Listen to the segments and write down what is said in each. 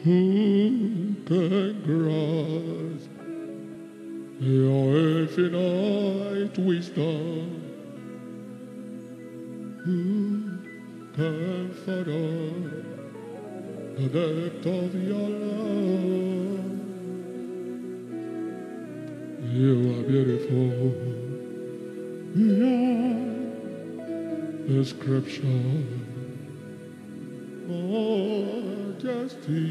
Who can grasp your infinite wisdom? Who can fathom the depth of your love? You are beautiful beyond description. Majesty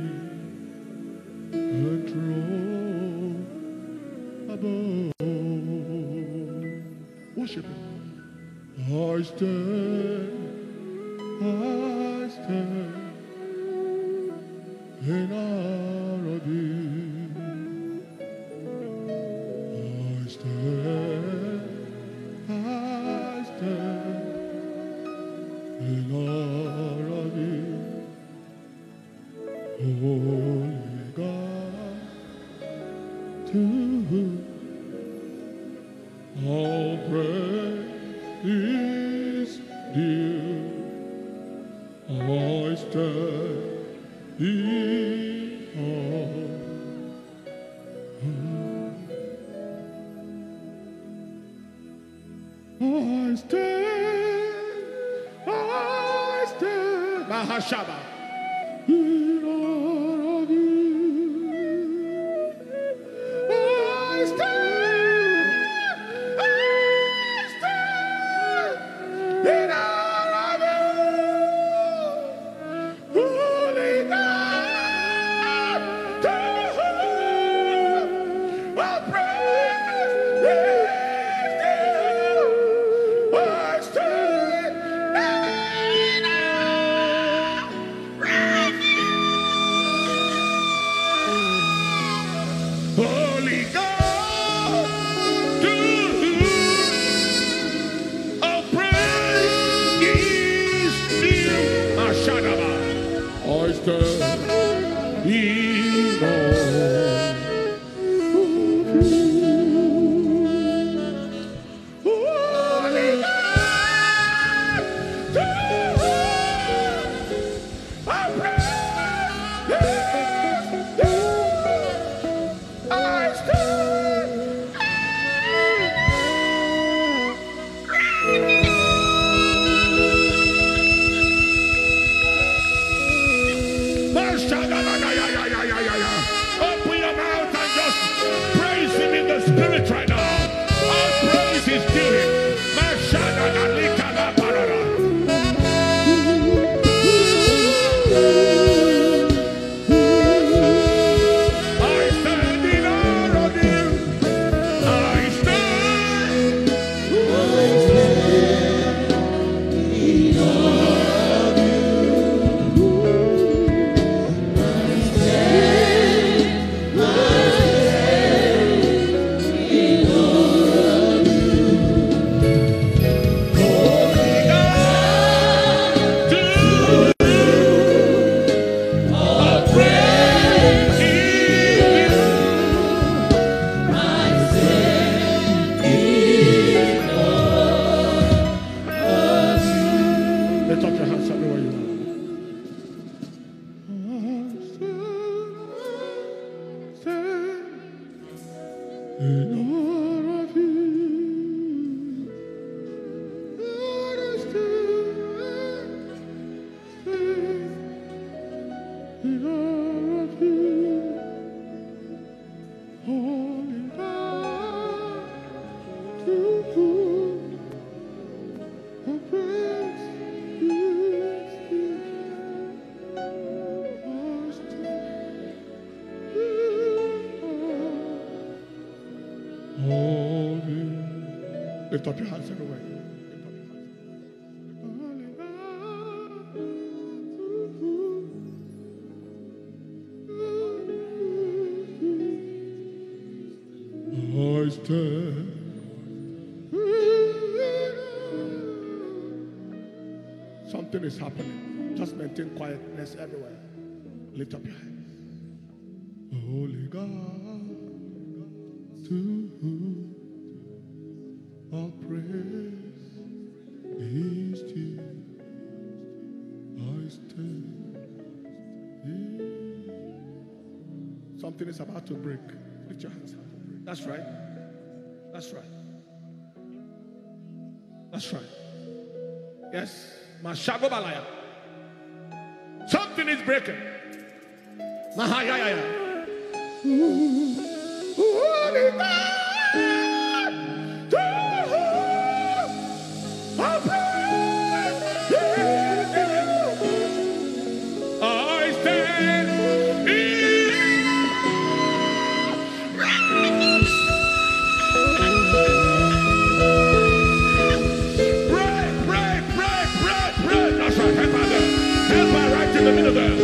and throne above. Worship Him. I stand in awe of You. I stand in awe of You. Holy God, to whom all praise is due. I stand in awe. I stand, Mahashaba. In awe of You. I stand in awe of You. Holy God, to whom all praise is due. I stand in awe of You. Holy God, to whom all praise is due. Ashadaba. I stand in awe of You. Holy God, to whom all praise is due. I stand Open your mouth and just praise Him in the Spirit right now. All praise is due Him. I stand in awe of You. I stand lift up your hands everywhere you are. In awe of You. I stand in awe of You. Holy God, to whom all praise is due. I stand in awe of You. Lift up your hands everywhere. Lift up your hands. Holy God, to whom I stand. Something is happening. Just maintain quietness everywhere. Lift up your hands. Holy God, to whom all praise is due. I stand in Something is about to break. Lift your hands up. That's right. That's right. That's right. Yes. Mashago Balaya. Something is breaking. Mahayaya. Holy God. I stand in the middle there.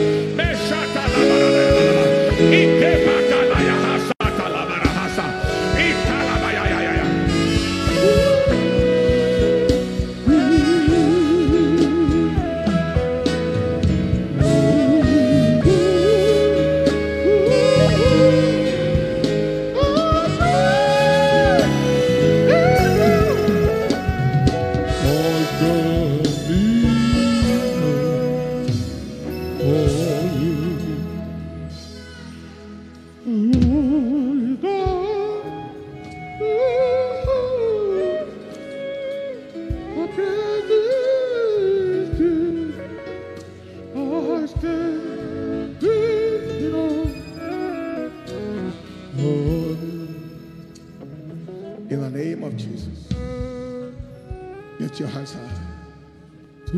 In the name of Jesus, get your hands high. To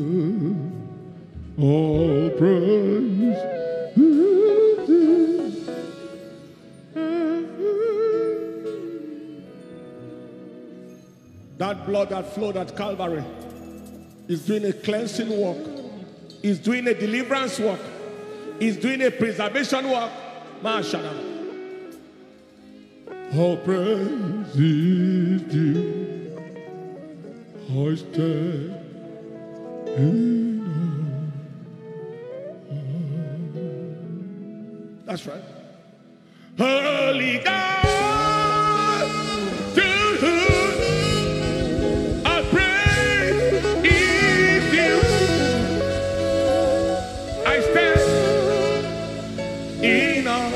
all praise. That blood that flowed at Calvary is doing a cleansing work, is doing a deliverance work, is doing a preservation work. Mashallah. All praise is due. I stand in awe. That's right. Holy God, to whom our praise is due. I stand in awe.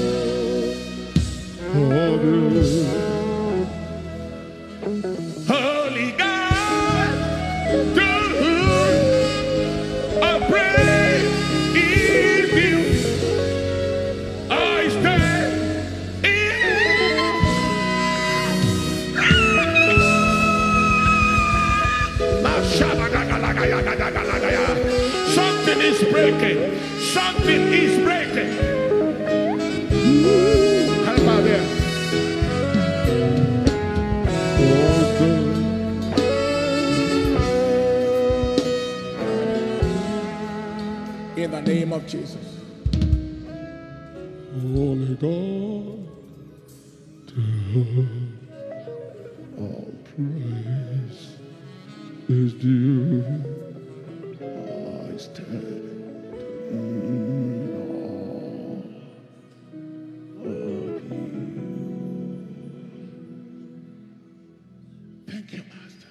Holy God, to whom our praise is due. I stand in. Something is breaking. Something is breaking. How about there? In the name of Jesus. Holy God, to all praise is due. I stand in awe of you. Thank you, Master.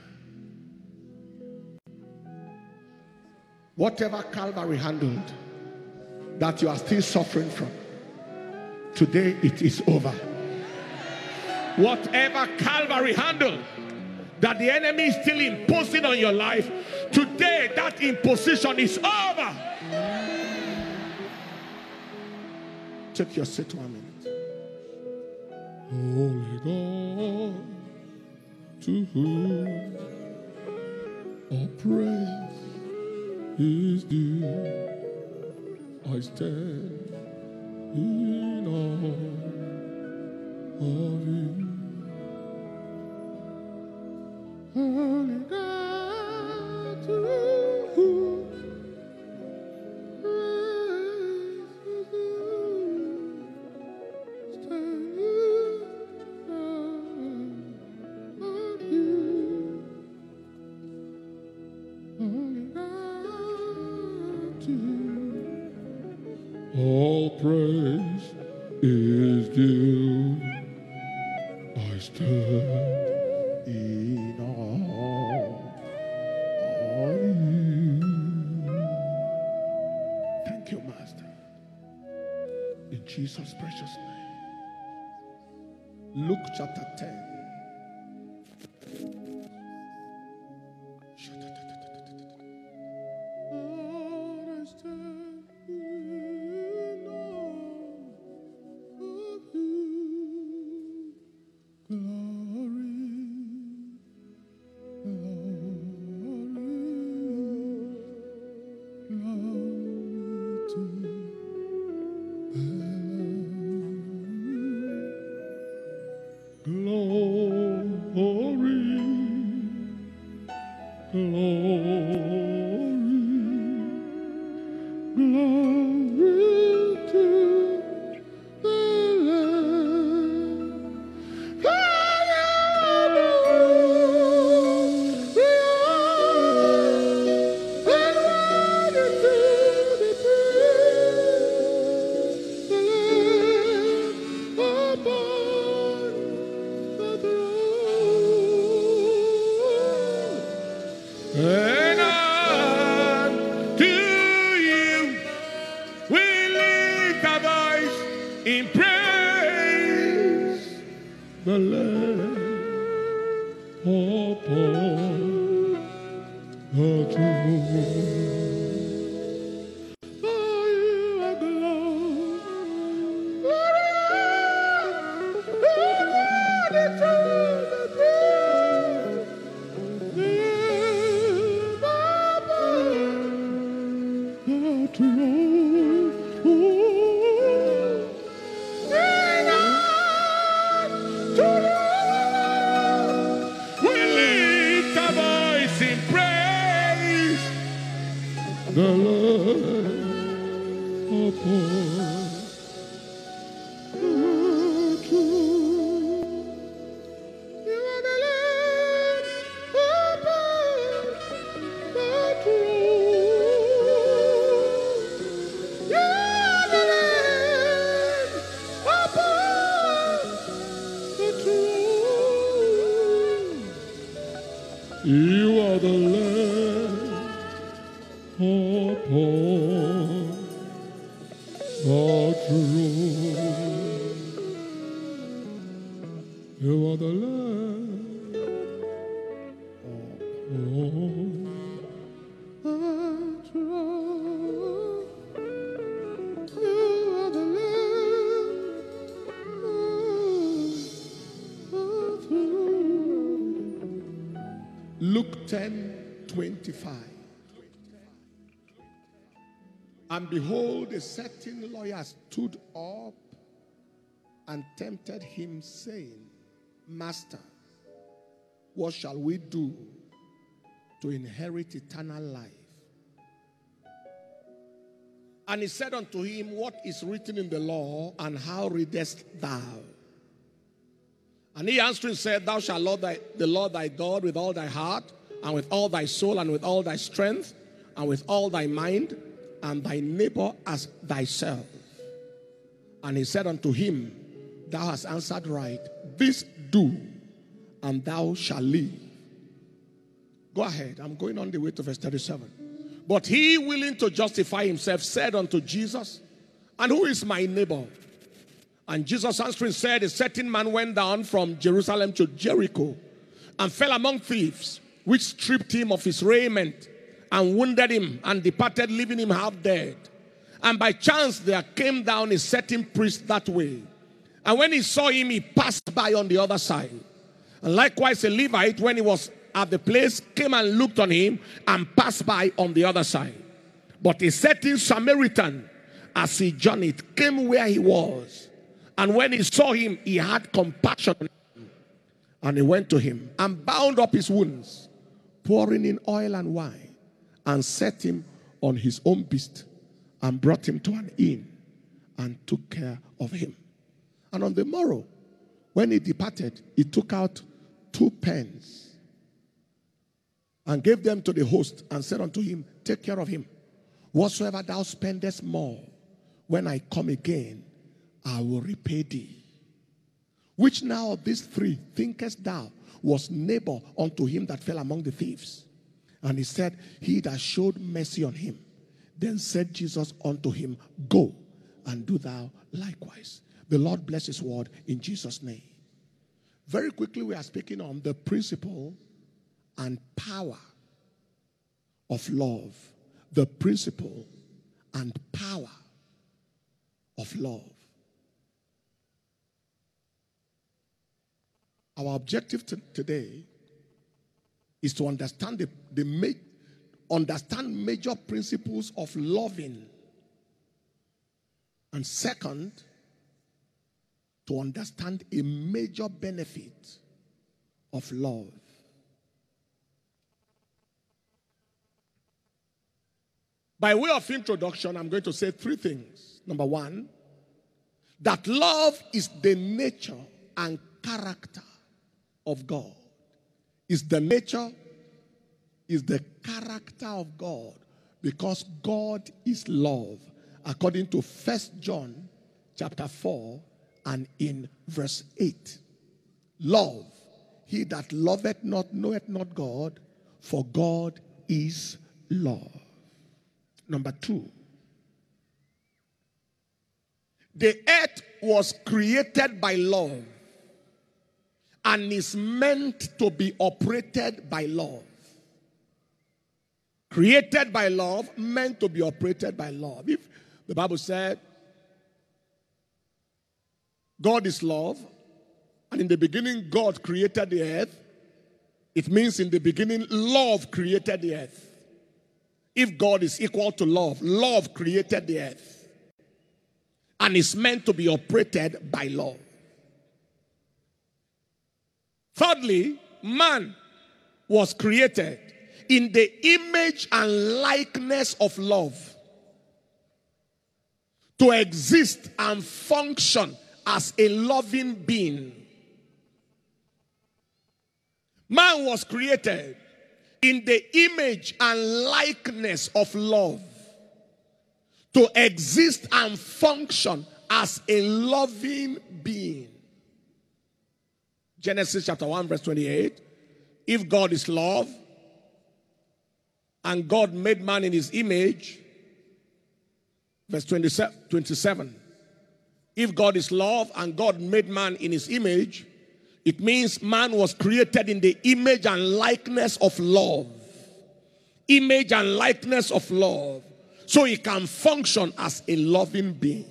Whatever Calvary handled that you are still suffering from, today it is over. Whatever Calvary handled that the enemy is still imposing on your life, today that imposition is over. Take your seat 1 minute. Holy God, to whom all praise is due, I stand in awe of you. Holy God, to whom praise is due, stand in awe of you. Holy God, to whom all praise is due, I stand in awe of you. Thank you, Master. In Jesus' precious name. Luke chapter 10. You are the Lamb upon the throne. You are the Lamb upon the throne. You are the Lamb upon the throne. Luke 10:25. And behold, a certain lawyer stood up and tempted him, saying, Master, what shall we do to inherit eternal life? And he said unto him, What is written in the law, and how readest thou? And he answering said, Thou shalt love the Lord thy God with all thy heart, and with all thy soul, and with all thy strength, and with all thy mind, and thy neighbor as thyself. And he said unto him, Thou hast answered right. This do, and thou shalt live. Go ahead. I'm going on the way to verse 37. But he, willing to justify himself, said unto Jesus, And who is my neighbor? And Jesus answering said, A certain man went down from Jerusalem to Jericho, and fell among thieves, which stripped him of his raiment, and wounded him, and departed, leaving him half dead. And by chance there came down a certain priest that way. And when he saw him, he passed by on the other side. And likewise a Levite, when he was at the place, came and looked on him, and passed by on the other side. But a certain Samaritan, as he journeyed, came where he was. And when he saw him, he had compassion on him. And he went to him, and bound up his wounds, pouring in oil and wine, and set him on his own beast, and brought him to an inn, and took care of him. And on the morrow, when he departed, he took out 2 pence, and gave them to the host, and said unto him, Take care of him. Whatsoever thou spendest more, when I come again, I will repay thee. Which now of these 3 thinkest thou was neighbor unto him that fell among the thieves? And he said, He that showed mercy on him. Then said Jesus unto him, Go and do thou likewise. The Lord bless his word in Jesus' name. Very quickly, we are speaking on the principle and power of love. The principle and power of love. Our objective today is to understand understand major principles of loving. And second, to understand a major benefit of love. By way of introduction, I'm going to say three things. Number one, that love is the nature and character of God. Is the nature, is the character of God, because God is love, according to 1 John chapter 4 and in verse 8. Love, he that loveth not knoweth not God, for God is love. Number two, the earth was created by love and is meant to be operated by love. Created by love, meant to be operated by love. If the Bible said God is love, and in the beginning God created the earth, it means in the beginning love created the earth. If God is equal to love, love created the earth and is meant to be operated by love. Thirdly, man was created in the image and likeness of love to exist and function as a loving being. Man was created in the image and likeness of love to exist and function as a loving being. Genesis chapter 1 verse 28. If God is love and God made man in his image, verse 27. If God is love and God made man in his image, it means man was created in the image and likeness of love. Image and likeness of love. So he can function as a loving being.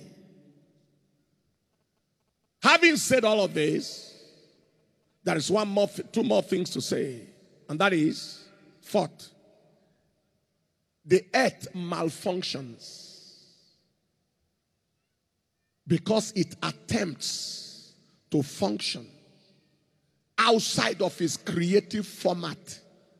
Having said all of this, there is two more things to say. And that is, fourth, the earth malfunctions because it attempts to function outside of its creative format.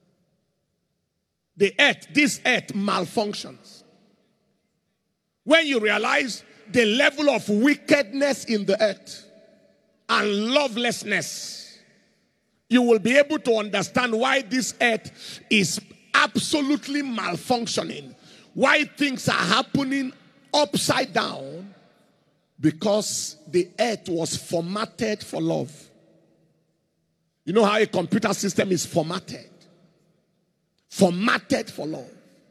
This earth malfunctions. When you realize the level of wickedness in the earth and lovelessness, you will be able to understand why this earth is absolutely malfunctioning. Why things are happening upside down. Because the earth was formatted for love. You know how a computer system is formatted? Formatted for love.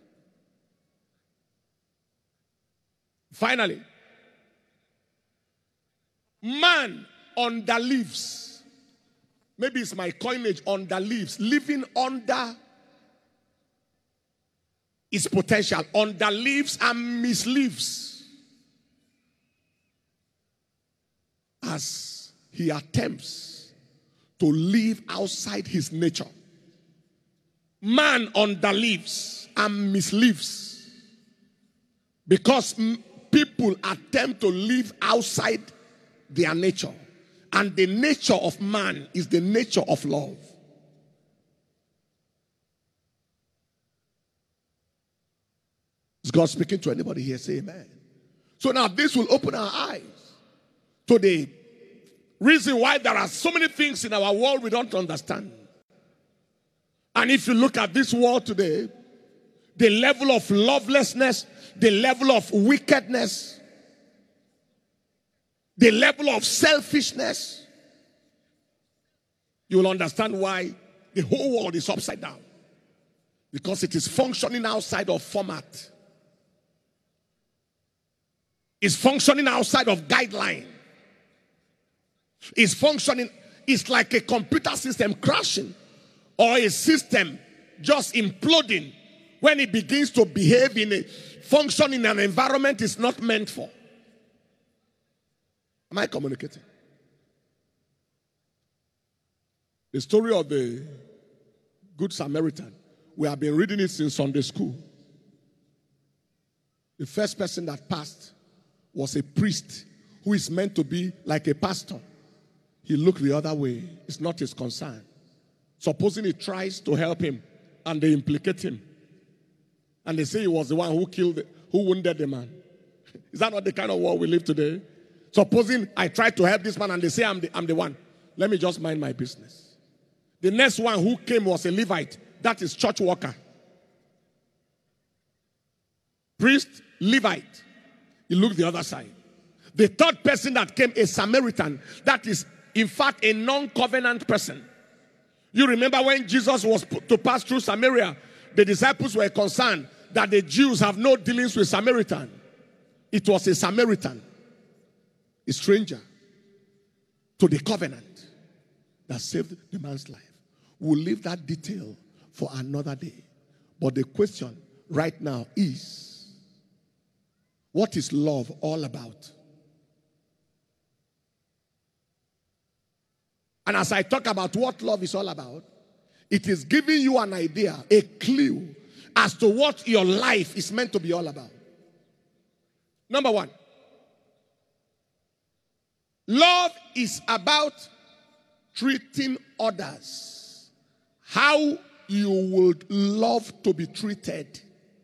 Finally, man underlives. Maybe it's my coinage, underlives. Living under his potential. Underlives and mislives. As he attempts to live outside his nature. Man underlives and mislives because people attempt to live outside their nature. And the nature of man is the nature of love. Is God speaking to anybody here? Say amen. So now this will open our eyes to the reason why there are so many things in our world we don't understand. And if you look at this world today, the level of lovelessness, the level of wickedness, the level of selfishness, you will understand why the whole world is upside down. Because it is functioning outside of format. is functioning outside of guideline. Is functioning, it's like a computer system crashing or a system just imploding when it begins to behave in a function in an environment it's not meant for. Am I communicating? The story of the Good Samaritan, we have been reading it since Sunday school. The first person that passed was a priest who is meant to be like a pastor. He looked the other way. It's not his concern. Supposing he tries to help him and they implicate him. And they say he was the one who wounded the man. Is that not the kind of world we live today? Supposing I try to help this man and they say I'm the one. Let me just mind my business. The next one who came was a Levite. That is church worker. Priest, Levite. He looked the other side. The third person that came, a Samaritan. That is, in fact, a non-covenant person. You remember when Jesus was to pass through Samaria, the disciples were concerned that the Jews have no dealings with Samaritan. It was a Samaritan, a stranger to the covenant that saved the man's life. We'll leave that detail for another day. But the question right now is, what is love all about? And as I talk about what love is all about, it is giving you an idea, a clue as to what your life is meant to be all about. Number one, love is about treating others how you would love to be treated.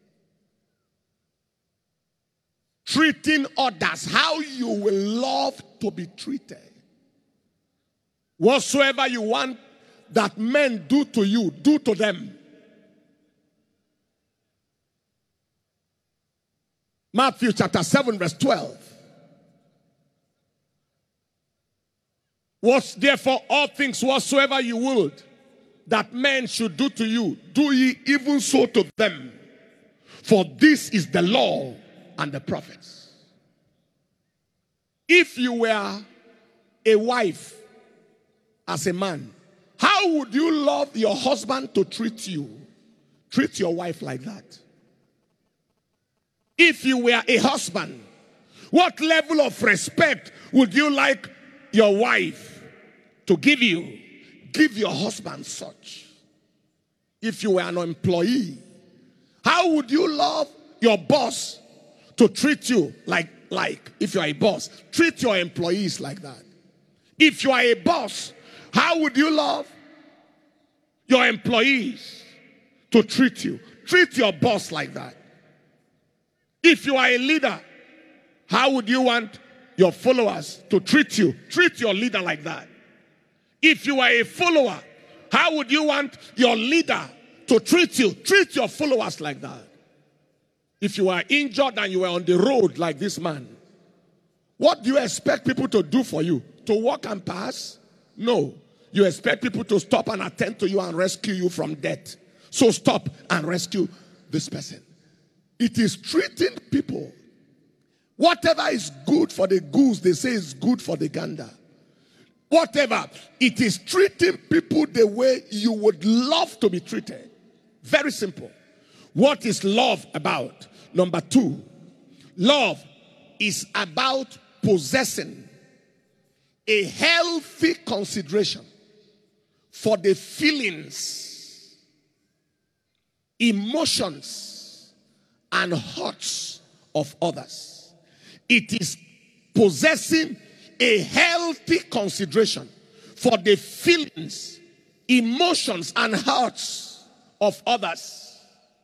Treating others how you will love to be treated. Whatsoever you want that men do to you, do to them. Matthew chapter 7 verse 12. What's therefore all things whatsoever you would that men should do to you, do ye even so to them. For this is the law and the prophets. If you were a wife as a man, how would you love your husband to treat you? Treat your wife like that. If you were a husband, what level of respect would you like your wife to give you? Give your husband such. If you were an employee, how would you love your boss to treat you like if you are a boss? Treat your employees like that. If you are a boss, how would you love your employees to treat you? Treat your boss like that. If you are a leader, how would you want your followers to treat you? Treat your leader like that. If you are a follower, how would you want your leader to treat you? Treat your followers like that. If you are injured and you were on the road like this man, what do you expect people to do for you? To walk and pass? No. You expect people to stop and attend to you and rescue you from death. So stop and rescue this person. It is treating people. Whatever is good for the goose, they say is good for the gander. Whatever, it is treating people the way you would love to be treated. Very simple. What is love about? Number two, love is about possessing a healthy consideration for the feelings, emotions, and hurts of others. It is possessing a healthy consideration for the feelings, emotions, and hurts of others.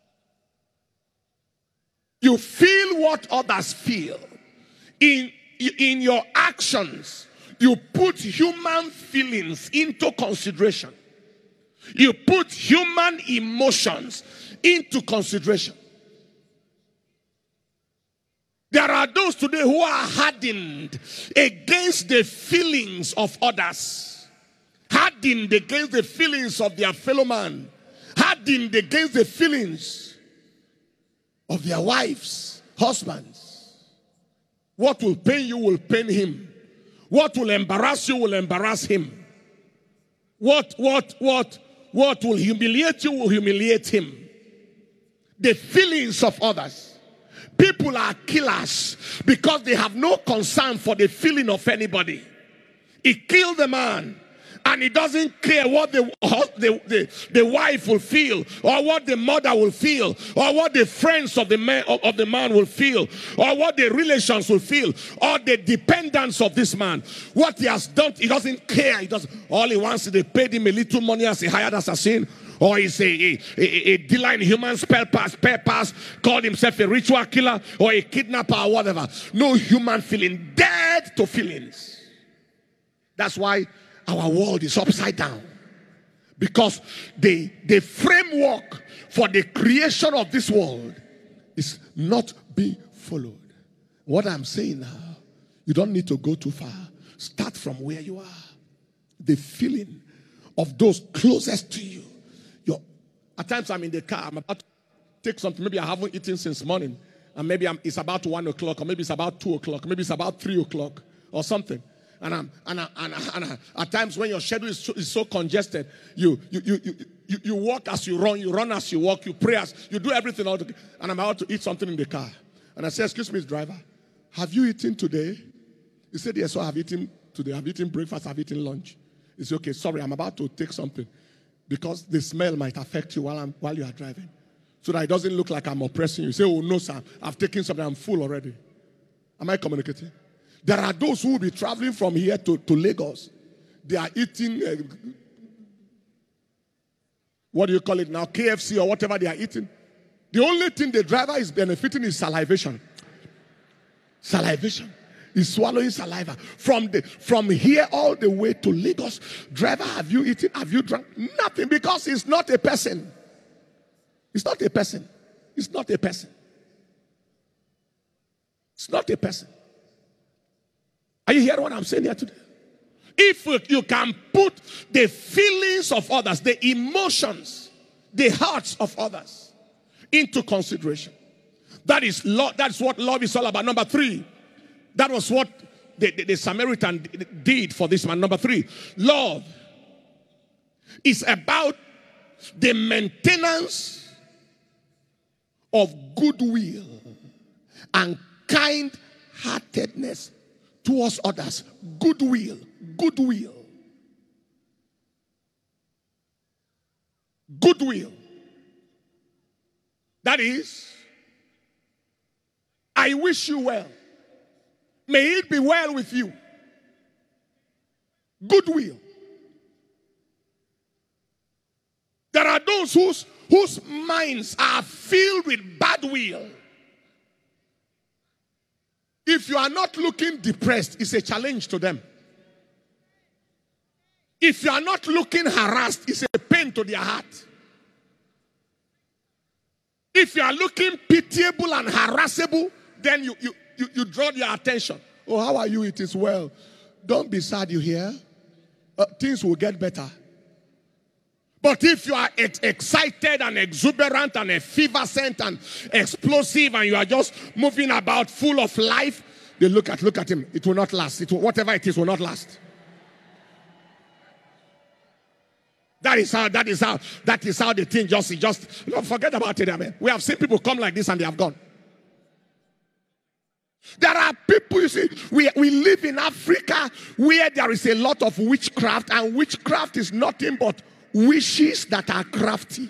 You feel what others feel. In your actions, you put human feelings into consideration. You put human emotions into consideration. There are those today who are hardened against the feelings of others. Hardened against the feelings of their fellow man. Hardened against the feelings of their wives, husbands. What will pain you will pain him. What will embarrass you will embarrass him. What will humiliate you will humiliate him. The feelings of others. People are killers because they have no concern for the feeling of anybody. He killed the man, and he doesn't care what the wife will feel, or what the mother will feel, or what the friends of the man will feel, or what the relations will feel, or the dependents of this man. What he has done, he doesn't care. All he wants is they paid him a little money as a hired assassin, or he's a dealer in human spare parts, called himself a ritual killer, or a kidnapper, or whatever. No human feeling, dead to feelings. That's why our world is upside down. Because the framework for the creation of this world is not being followed. What I'm saying now, you don't need to go too far. Start from where you are. The feeling of those closest to you. At times I'm in the car, I'm about to take something. Maybe I haven't eaten since morning. And maybe it's about 1 o'clock, or maybe it's about 2 o'clock, maybe it's about 3 o'clock or something. And at times when your schedule is so congested, you walk as you run as you walk, you pray as you do everything all together. And I'm about to eat something in the car. And I say, excuse me, driver, have you eaten today? He said, yes, so I've eaten today. I've eaten breakfast, I've eaten lunch. He said, okay, sorry, I'm about to take something. Because the smell might affect you while you are driving. So that it doesn't look like I'm oppressing you. You say, oh no, sir, I've taken something, I'm full already. Am I communicating? There are those who will be traveling from here to Lagos. They are eating, what do you call it now, KFC or whatever they are eating. The only thing the driver is benefiting is salivation. Salivation. He's swallowing saliva. From here all the way to Lagos, driver, have you eaten? Have you drunk? Nothing, because he's not a person. It's not a person. It's not a person. It's not a person. Are you hearing what I'm saying here today? If you can put the feelings of others, the emotions, the hearts of others into consideration, that is love. That's what love is all about. Number 3, that was what the Samaritan did for this man. Number 3, love is about the maintenance of goodwill and kind-heartedness towards others. Goodwill. Goodwill. Goodwill. That is, I wish you well. May it be well with you. Goodwill. There are those whose minds are filled with bad will. If you are not looking depressed, it's a challenge to them. If you are not looking harassed, it's a pain to their heart. If you are looking pitiable and harassable, then you draw their attention. Oh, how are you? It is well. Don't be sad, you hear? Things will get better. But if you are excited and exuberant and effervescent and explosive, and you are just moving about full of life, they look at him. It will not last. Whatever it is will not last. That is how the thing just forget about it. Amen. We have seen people come like this and they have gone. There are people, you see, we live in Africa where there is a lot of witchcraft, and witchcraft is nothing but wishes that are crafty.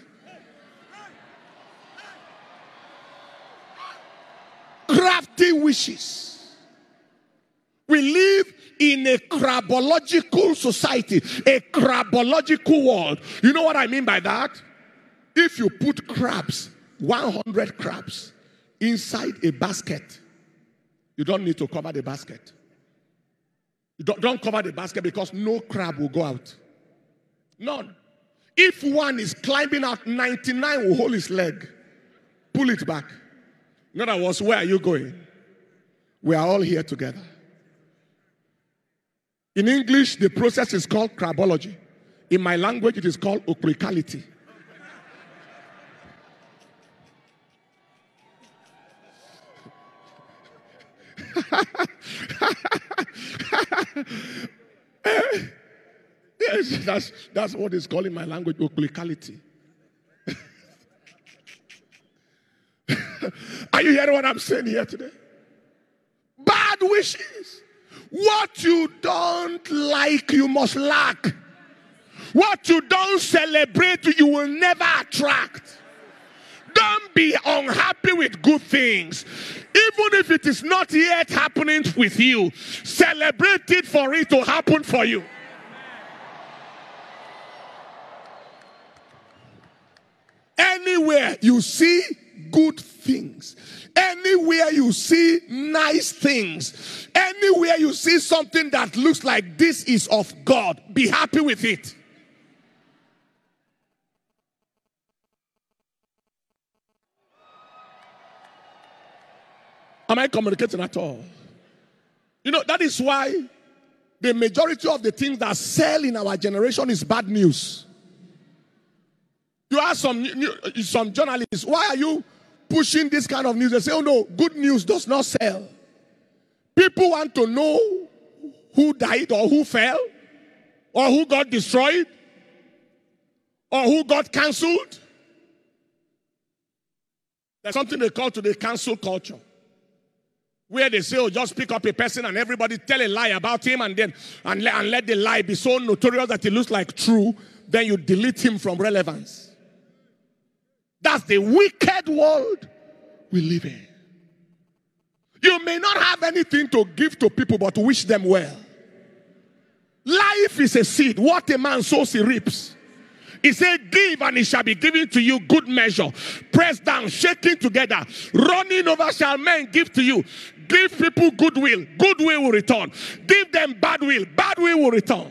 Crafty wishes. We live in a crabological society, a crabological world. You know what I mean by that? If you put crabs, 100 crabs, inside a basket, you don't need to cover the basket. You don't cover the basket, because no crab will go out. None. If one is climbing out, 99 will hold his leg. Pull it back. In other words, where are you going? We are all here together. In English, the process is called crabology. In my language, it is called okricality. Yes, that's what it's called in my language, oculicality. Are you hearing what I'm saying here today? Bad wishes. What you don't like, you must lack. What you don't celebrate, you will never attract. Don't be unhappy with good things. Even if it is not yet happening with you, celebrate it for it to happen for you. Anywhere you see good things, anywhere you see nice things, anywhere you see something that looks like this is of God, be happy with it. Am I communicating at all? You know, that is why the majority of the things that sell in our generation is bad news. You ask some journalists, why are you pushing this kind of news? They say, oh no, good news does not sell. People want to know who died or who fell or who got destroyed or who got cancelled. There's something they call today cancel culture, where they say, oh, just pick up a person and everybody tell a lie about him and let the lie be so notorious that it looks like true, then you delete him from relevance. That's the wicked world we live in. You may not have anything to give to people, but wish them well. Life is a seed. What a man sows, he reaps. He said, give and it shall be given to you, good measure. Pressed down, shaking together, running over shall men give to you. Give people goodwill, goodwill will return. Give them badwill, badwill will return.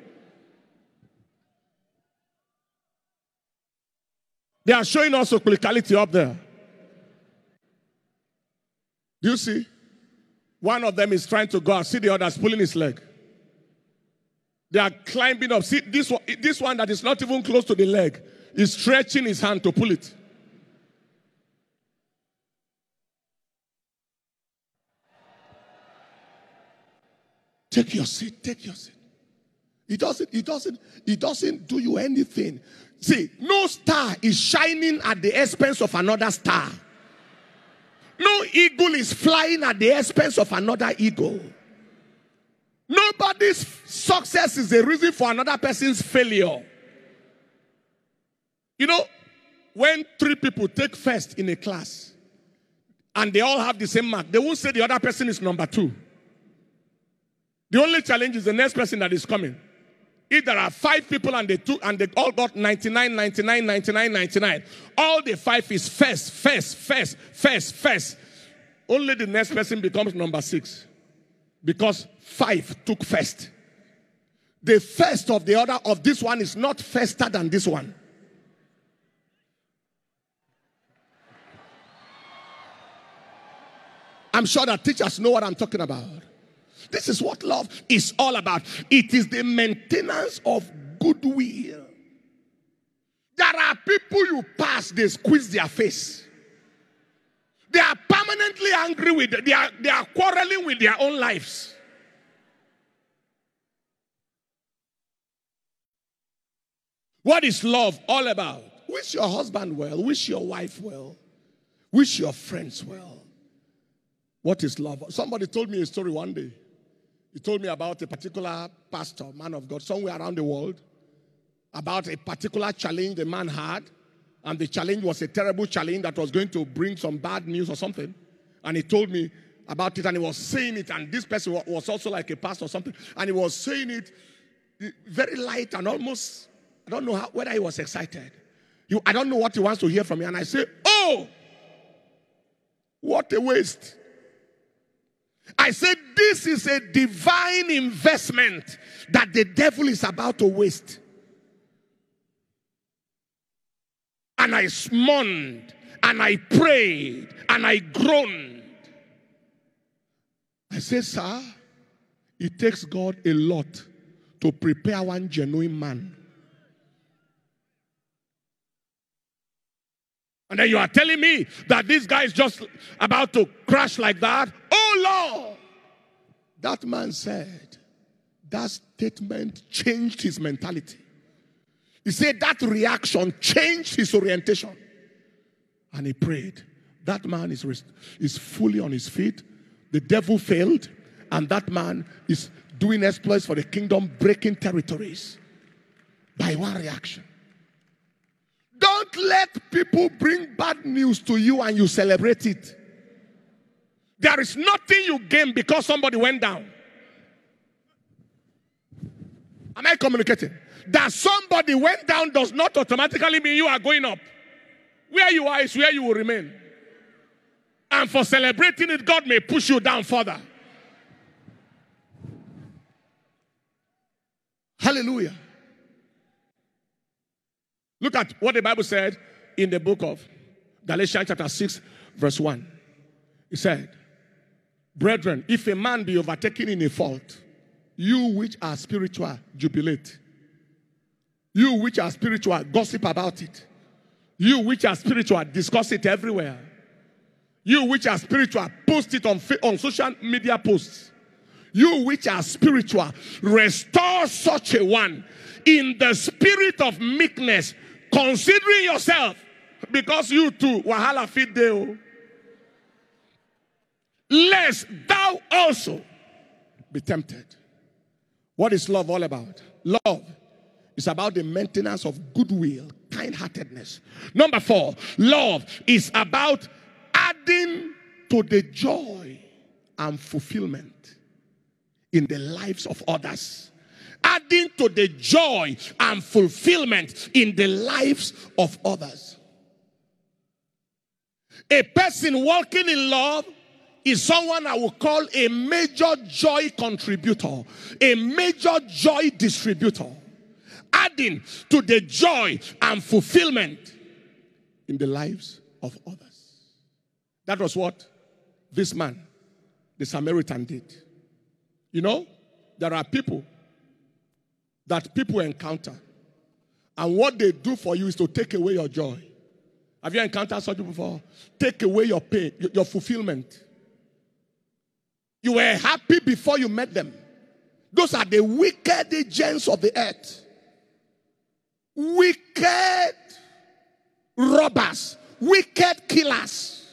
They are showing us oculicality up there. Do you see? One of them is trying to go out. See the others pulling his leg. They are climbing up. See this one that is not even close to the leg is stretching his hand to pull it. Take your seat. Take your seat. It doesn't do you anything. See, no star is shining at the expense of another star. No eagle is flying at the expense of another eagle. Nobody's success is the reason for another person's failure. You know, when 3 people take first in a class and they all have the same mark, they won't say the other person is number 2. The only challenge is the next person that is coming. If there are 5 people and they all got 99, 99, 99, 99, all the 5 is first. Only the next person becomes number 6. Because 5 took first. The first of the other of this one is not faster than this one. I'm sure that teachers know what I'm talking about. This is what love is all about. It is the maintenance of goodwill. There are people you pass, they squeeze their face. They are permanently angry with they are quarreling with their own lives. What is love all about? Wish your husband well, wish your wife well, wish your friends well. What is love? Somebody told me a story one day. He told me about a particular pastor, man of God, somewhere around the world, about a particular challenge the man had. And the challenge was a terrible challenge that was going to bring some bad news or something. And he told me about it, and he was saying it. And this person was also like a pastor or something. And he was saying it very light and almost, I don't know whether he was excited. I don't know what he wants to hear from me. And I say, oh, what a waste. I said, this is a divine investment that the devil is about to waste. And I mourned, and I prayed, and I groaned. I said, sir, it takes God a lot to prepare one genuine man. And then you are telling me that this guy is just about to crash like that? Oh more. That man said, that statement changed his mentality. He said that reaction changed his orientation. And he prayed. That man is fully on his feet. The devil failed. And that man is doing exploits for the kingdom, breaking territories by one reaction. Don't let people bring bad news to you and you celebrate it. There is nothing you gain because somebody went down. Am I communicating? That somebody went down does not automatically mean you are going up. Where you are is where you will remain. And for celebrating it, God may push you down further. Hallelujah. Look at what the Bible said in the book of Galatians chapter 6, verse 1. It said, brethren, if a man be overtaken in a fault, you which are spiritual, jubilate. You which are spiritual, gossip about it. You which are spiritual, discuss it everywhere. You which are spiritual, post it on social media posts. You which are spiritual, restore such a one in the spirit of meekness, considering yourself, because you too, wahala fit dey. Lest thou also be tempted. What is love all about? Love is about the maintenance of goodwill, kind-heartedness. Number 4, love is about adding to the joy and fulfillment in the lives of others. Adding to the joy and fulfillment in the lives of others. A person walking in love is someone I will call a major joy contributor, a major joy distributor, adding to the joy and fulfillment in the lives of others. That was what this man, the Samaritan, did. You know, there are people that people encounter, and what they do for you is to take away your joy. Have you encountered such people before? Take away your pain, your fulfillment. You were happy before you met them. Those are the wicked agents of the earth. Wicked robbers, wicked killers,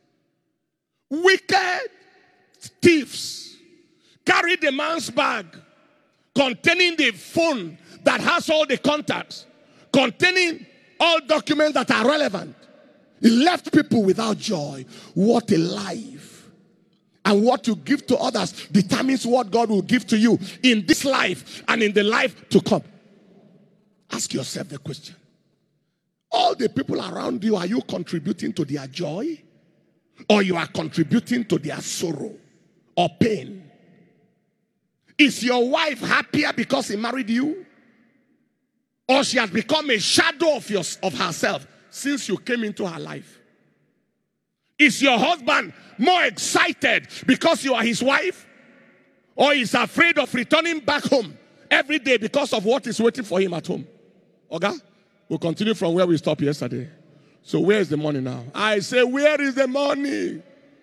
wicked thieves. Carry the man's bag containing the phone that has all the contacts, containing all documents that are relevant. He left people without joy. What a life. And what you give to others determines what God will give to you in this life and in the life to come. Ask yourself the question. All the people around you, are you contributing to their joy? Or you are contributing to their sorrow or pain? Is your wife happier because he married you? Or she has become a shadow of herself since you came into her life? Is your husband more excited because you are his wife? Or is afraid of returning back home every day because of what is waiting for him at home? Okay? We'll continue from where we stopped yesterday. So where is the money now? I say, where is the money?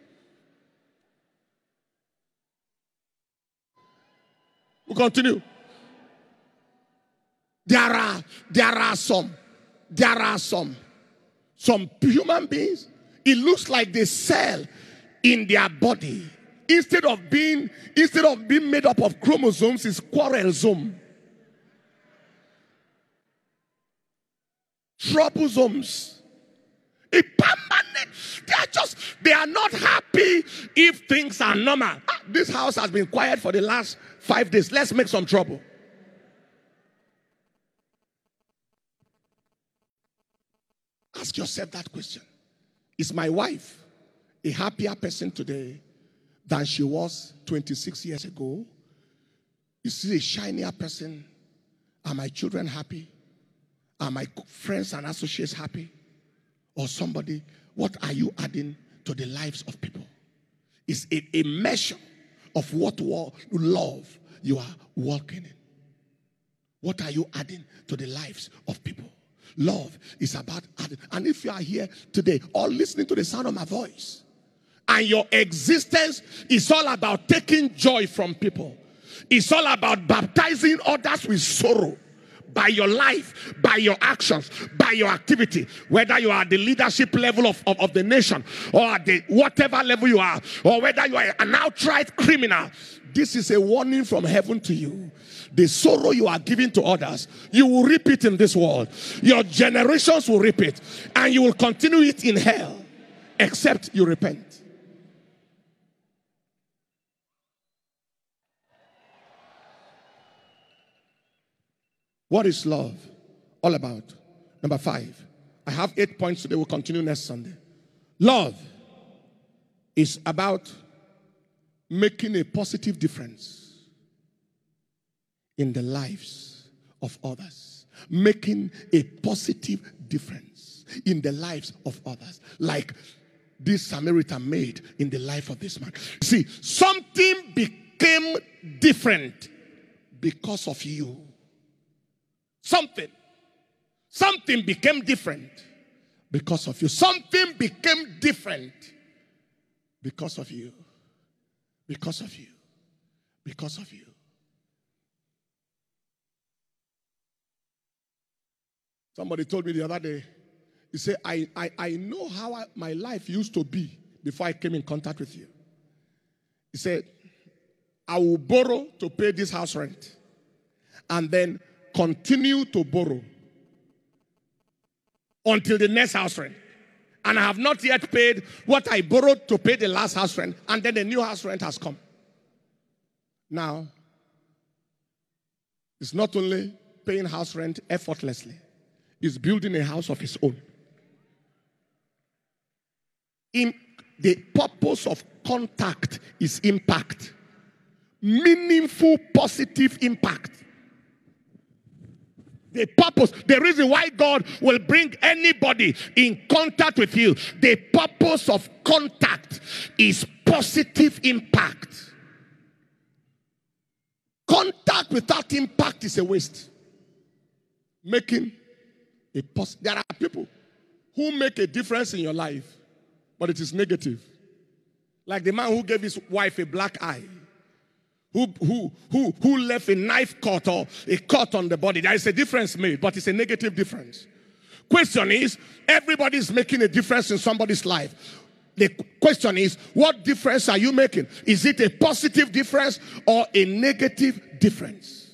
We'll continue. There are some human beings, it looks like they cell in their body, instead of being made up of chromosomes, is quarrelsome, troublesomes. A permanent. They are not happy if things are normal. This house has been quiet for the last 5 days. Let's make some trouble. Ask yourself that question. Is my wife a happier person today than she was 26 years ago? Is she a shinier person? Are my children happy? Are my friends and associates happy? Or somebody, what are you adding to the lives of people? It's a measure of what love you are walking in. What are you adding to the lives of people? Love is about adding. And if you are here today or listening to the sound of my voice, and your existence is all about taking joy from people. It's all about baptizing others with sorrow by your life, by your actions, by your activity. Whether you are at the leadership level of the nation, or at the whatever level you are, or whether you are an outright criminal, this is a warning from heaven to you. The sorrow you are giving to others, you will reap it in this world. Your generations will reap it, and you will continue it in hell, except you repent. What is love all about? Number 5. I have 8 points today. We'll continue next Sunday. Love is about making a positive difference in the lives of others. Making a positive difference in the lives of others. Like this Samaritan made in the life of this man. See, something became different because of you. Something became different because of you. Something became different because of you. Because of you. Because of you. Somebody told me the other day, he said, I know how my life used to be before I came in contact with you. He said, I will borrow to pay this house rent, and then continue to borrow until the next house rent. And I have not yet paid what I borrowed to pay the last house rent, and then the new house rent has come. Now, it's not only paying house rent effortlessly, it's building a house of his own. In the purpose of contact is impact. Meaningful, positive impact. The purpose, the reason why God will bring anybody in contact with you, the purpose of contact is positive impact. Contact without impact is a waste. There are people who make a difference in your life, but it is negative. Like the man who gave his wife a black eye. Who left a knife cut or a cut on the body. There is a difference made, but it's a negative difference. Question is, everybody is making a difference in somebody's life. The question is, what difference are you making? Is it a positive difference or a negative difference?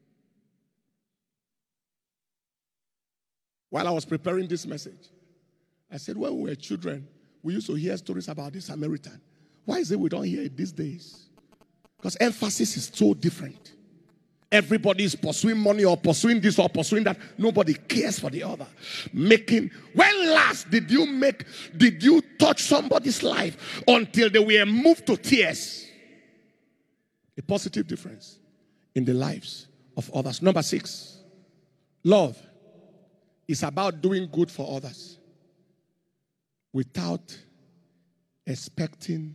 While I was preparing this message, I said, when we were children, we used to hear stories about the Samaritan. Why is it we don't hear it these days? Because emphasis is so different. Everybody is pursuing money or pursuing this or pursuing that. Nobody cares for the other. When last did you touch somebody's life until they were moved to tears? A positive difference in the lives of others. Number 6, love is about doing good for others without expecting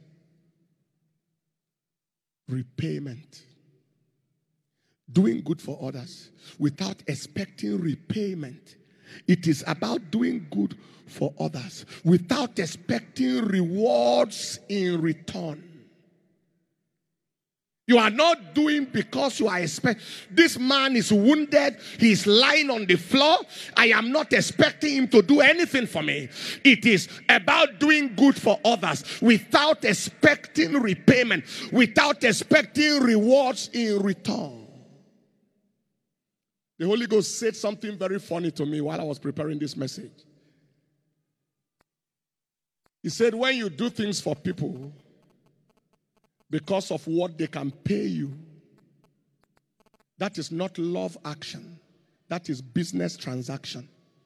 repayment. Doing good for others without expecting repayment. It is about doing good for others without expecting rewards in return. You are not doing because you are expecting. This man is wounded. He is lying on the floor. I am not expecting him to do anything for me. It is about doing good for others without expecting repayment, without expecting rewards in return. The Holy Ghost said something very funny to me while I was preparing this message. He said, when you do things for people because of what they can pay you, that is not love action. That is business transaction.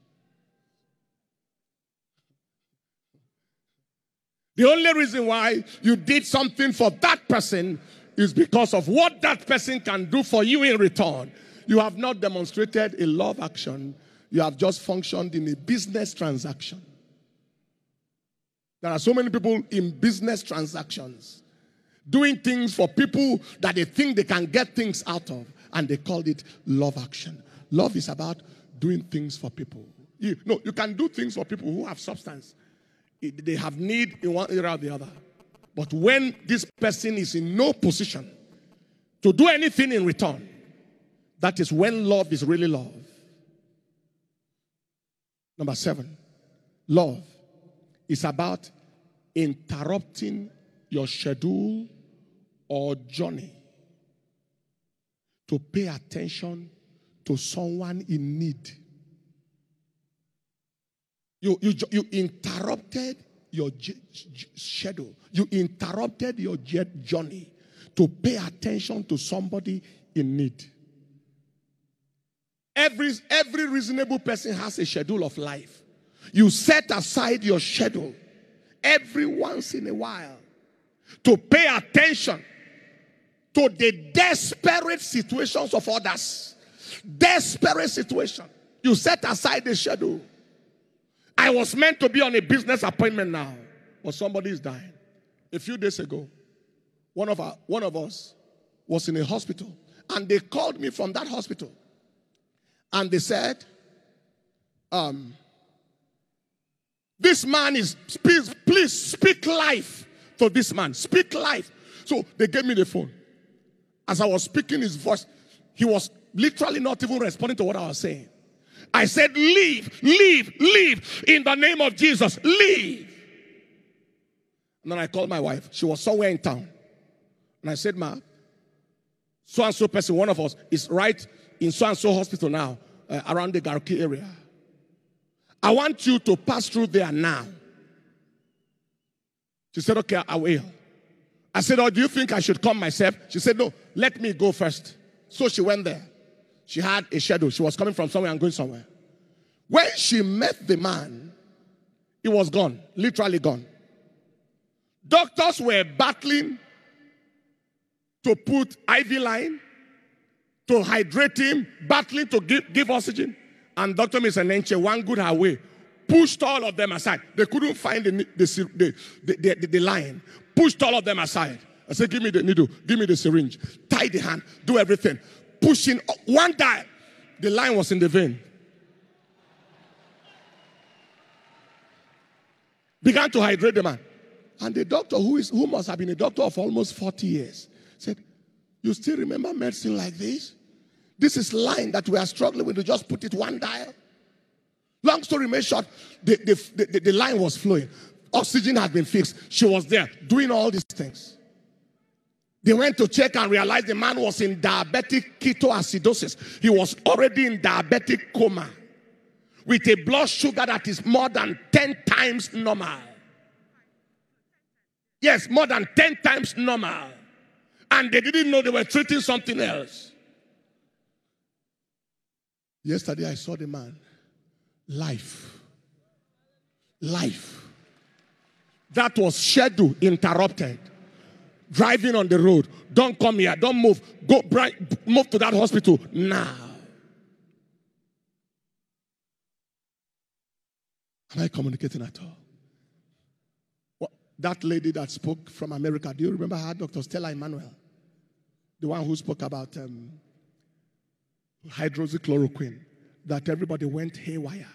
The only reason why you did something for that person is because of what that person can do for you in return. You have not demonstrated a love action. You have just functioned in a business transaction. There are so many people in business transactions doing things for people that they think they can get things out of, and they called it love action. Love is about doing things for people. You can do things for people who have substance. They have need in one area or the other. But when this person is in no position to do anything in return, that is when love is really love. Number 7, love is about interrupting your schedule or journey to pay attention to someone in need. You interrupted your schedule. You interrupted your journey to pay attention to somebody in need. Every reasonable person has a schedule of life. You set aside your schedule every once in a while to pay attention to the desperate situations of others. Desperate situation. You set aside the schedule. I was meant to be on a business appointment now, but somebody is dying. A few days ago, one of us was in a hospital, and they called me from that hospital. And they said, this man is, please speak life to this man. Speak life. So they gave me the phone. As I was speaking his voice, he was literally not even responding to what I was saying. I said, leave, leave, leave in the name of Jesus. Leave. And then I called my wife. She was somewhere in town. And I said, ma, so-and-so person, one of us, is right in so-and-so hospital now, around the Garki area. I want you to pass through there now. She said, okay, I will. I said, oh, do you think I should come myself? She said, no, let me go first. So she went there. She had a schedule. She was coming from somewhere and going somewhere. When she met the man, he was gone, literally gone. Doctors were battling to put IV line, to hydrate him, battling to give oxygen. And Dr. Misenenche, one good her way, pushed all of them aside. They couldn't find the line. Pushed all of them aside. I said, give me the needle, give me the syringe, tie the hand, do everything. Pushing one dial, the line was in the vein. Began to hydrate the man. And the doctor, who must have been a doctor of almost 40 years, said, you still remember medicine like this? This is line that we are struggling with to just put it one dial. Long story made short, the line was flowing. Oxygen had been fixed. She was there doing all these things. They went to check and realized the man was in diabetic ketoacidosis. He was already in diabetic coma with a blood sugar that is more than 10 times normal. Yes, more than 10 times normal. And they didn't know they were treating something else. Yesterday I saw the man. Life. Life. That was schedule interrupted. Driving on the road. Don't come here. Don't move. Go move to that hospital now. Am I communicating at all? Well, that lady that spoke from America, do you remember her? Dr. Stella Emanuel. The one who spoke about hydroxychloroquine. That everybody went haywire.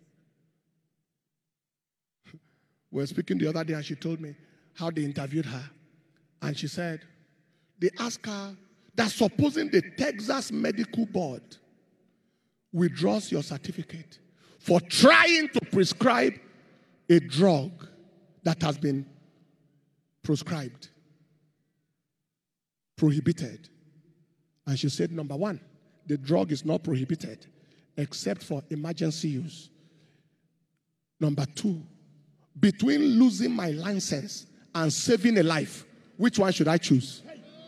We were speaking the other day and she told me how they interviewed her. And she said, they asked her that supposing the Texas Medical Board withdraws your certificate for trying to prescribe a drug that has been proscribed, prohibited. And she said, number one, the drug is not prohibited except for emergency use. Number two, between losing my license and saving a life, which one should I choose?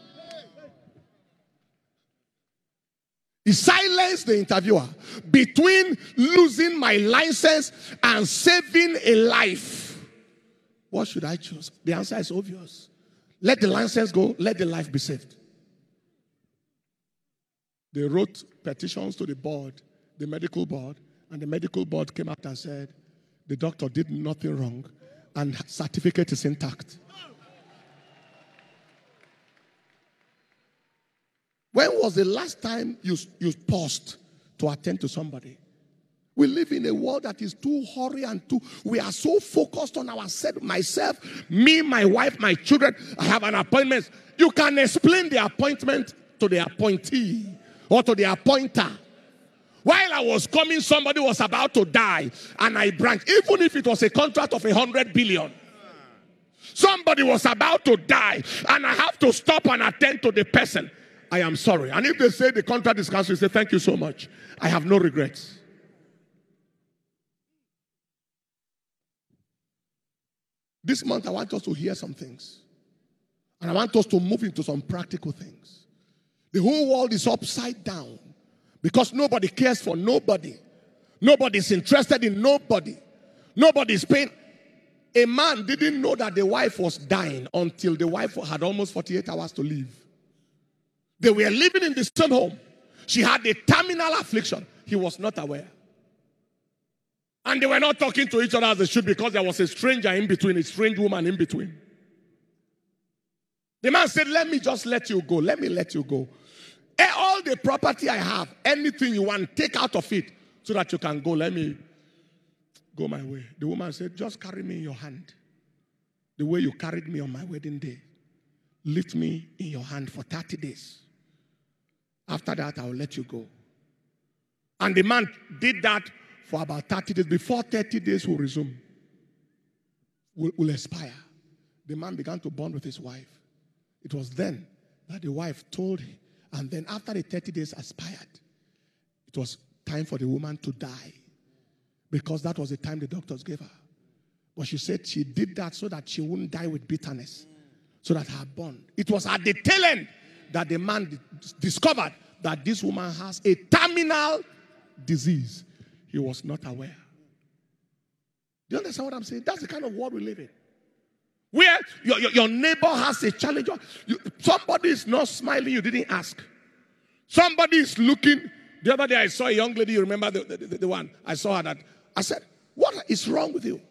He silenced the interviewer. Between losing my license and saving a life, what should I choose? The answer is obvious. Let the license go, let the life be saved. They wrote petitions to the board, the medical board, and the medical board came out and said, the doctor did nothing wrong and certificate is intact. When was the last time you paused to attend to somebody? We live in a world that is too hurry and we are so focused on ourselves, myself, me, my wife, my children. I have an appointment. You can explain the appointment to the appointee or to the appointer. While I was coming, somebody was about to die, and I branched. Even if it was a contract of 100 billion. Somebody was about to die, and I have to stop and attend to the person. I am sorry. And if they say the contract is cancelled, say, thank you so much. I have no regrets. This month, I want us to hear some things. And I want us to move into some practical things. The whole world is upside down because nobody cares for nobody. Nobody is interested in nobody. Nobody is paying. A man didn't know that the wife was dying until the wife had almost 48 hours to live. They were living in the same home. She had a terminal affliction. He was not aware. And they were not talking to each other as they should because there was a stranger in between, a strange woman in between. The man said, let me just let you go. Let me let you go. All the property I have, anything you want, take out of it so that you can go. Let me go my way. The woman said, just carry me in your hand. The way you carried me on my wedding day. Lift me in your hand for 30 days. After that, I will let you go. And the man did that for about 30 days. Before 30 days will resume, will expire. The man began to bond with his wife. It was then that the wife told him. And then after the 30 days expired, it was time for the woman to die. Because that was the time the doctors gave her. But she said she did that so that she wouldn't die with bitterness. So that her bond. It was at the tail end that the man discovered that this woman has a terminal disease. He was not aware. Do you understand what I'm saying? That's the kind of world we live in. Where your neighbor has a challenge. Somebody is not smiling, you didn't ask. Somebody is looking. The other day I saw a young lady, you remember the one? I saw her that. I said, what is wrong with you?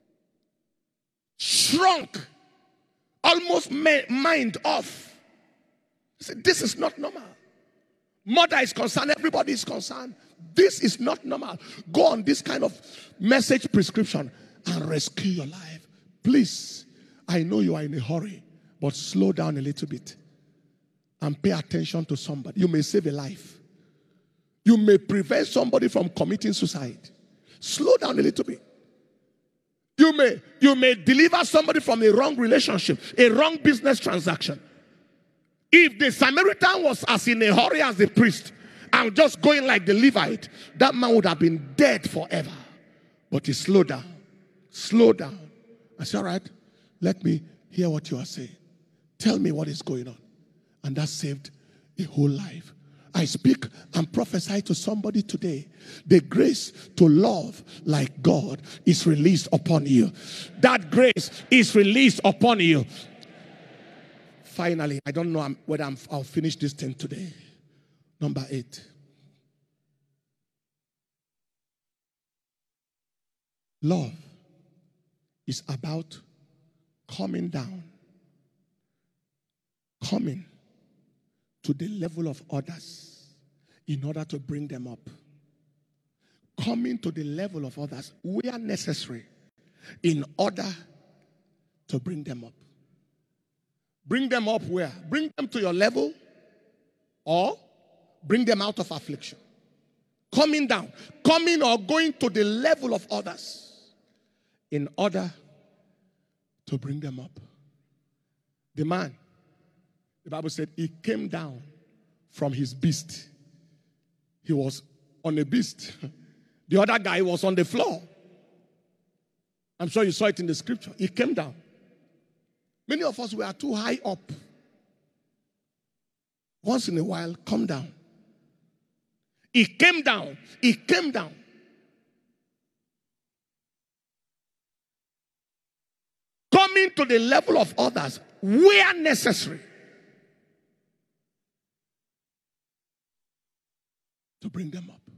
Shrunk. Almost mind off. I said, this is not normal. Mother is concerned, everybody is concerned. This is not normal. Go on this kind of message prescription and rescue your life. Please, I know you are in a hurry, but slow down a little bit and pay attention to somebody. You may save a life. You may prevent somebody from committing suicide. Slow down a little bit. You may deliver somebody from a wrong relationship, a wrong business transaction. If the Samaritan was as in a hurry as the priest and just going like the Levite, that man would have been dead forever. But he slowed down. Slow down. I said, all right, let me hear what you are saying. Tell me what is going on. And that saved a whole life. I speak and prophesy to somebody today. The grace to love like God is released upon you. That grace is released upon you. Finally, I don't know whether I'll finish this thing today. Number 8. Love is about coming down. Coming to the level of others in order to bring them up. Coming to the level of others where necessary in order to bring them up. Bring them up where? Bring them to your level or bring them out of affliction. Coming down. Coming or going to the level of others in order to bring them up. The man, the Bible said he came down from his beast. He was on a beast. The other guy was on the floor. I'm sure you saw it in the scripture. He came down. Many of us were too high up. Once in a while, come down. He came down. He came down. Coming to the level of others where necessary to bring them up.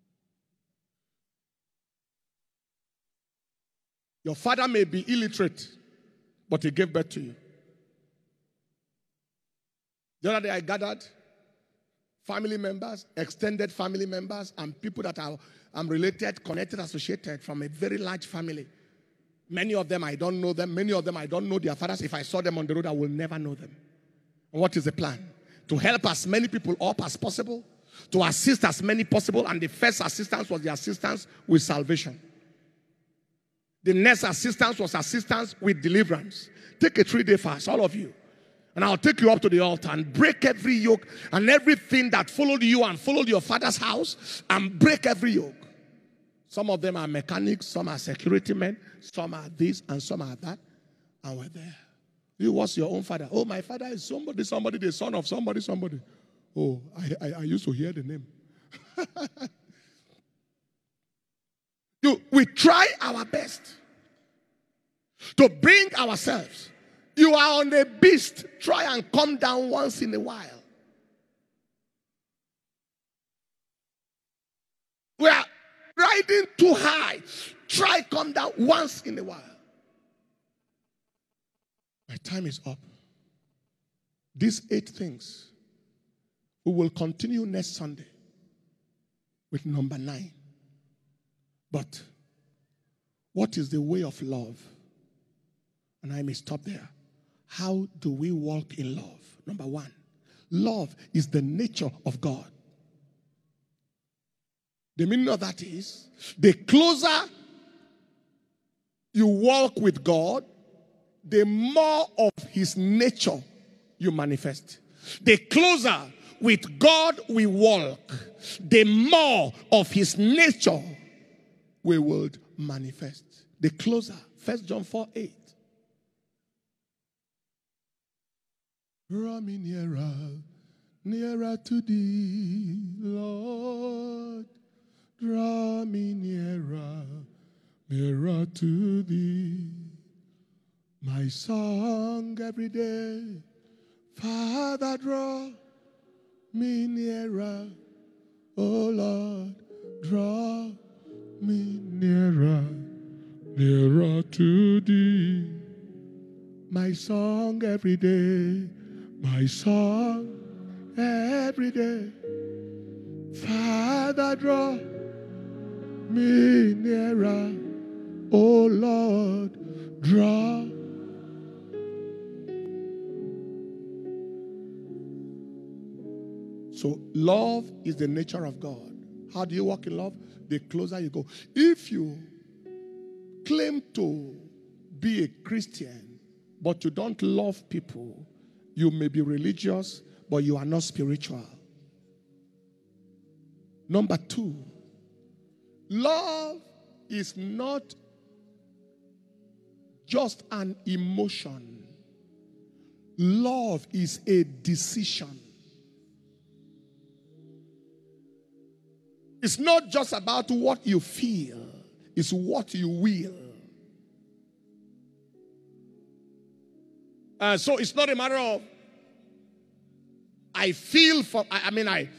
Your father may be illiterate, but he gave birth to you. The other day I gathered family members, extended family members, and people that I'm related, connected, associated from a very large family. Many of them, I don't know them. Many of them, I don't know their fathers. If I saw them on the road, I will never know them. And what is the plan? To help as many people up as possible, to assist as many possible, and the first assistance was the assistance with salvation. The next assistance was assistance with deliverance. Take a 3-day fast, all of you. And I'll take you up to the altar and break every yoke and everything that followed you and followed your father's house, and break every yoke. Some of them are mechanics, some are security men, some are this and some are that. And we're there. You, what's your own father? Oh, my father is somebody, the son of somebody. Oh, I used to hear the name. We try our best to bring ourselves. You are on a beast. Try and come down once in a while. We are riding too high. Try come down once in a while. My time is up. These 8 things, we will continue next Sunday with number 9. But what is the way of love? And I may stop there. How do we walk in love? Number 1, love is the nature of God. The meaning of that is, the closer you walk with God, the more of his nature you manifest. The closer with God we walk, the more of his nature we will manifest. The closer. 1 John 4:8. Draw me nearer, nearer to thee, Lord. Draw me nearer, nearer to thee. My song every day, Father, draw me nearer. Oh Lord, draw me nearer, nearer to thee. My song every day, my song every day. Father, draw me nearer. Oh Lord, draw. So love is the nature of God. How do you walk in love? The closer you go. If you claim to be a Christian, but you don't love people, you may be religious, but you are not spiritual. Number 2, love is not just an emotion. Love is a decision. It's not just about what you feel, it's what you will. So it's not a matter of I feel for. I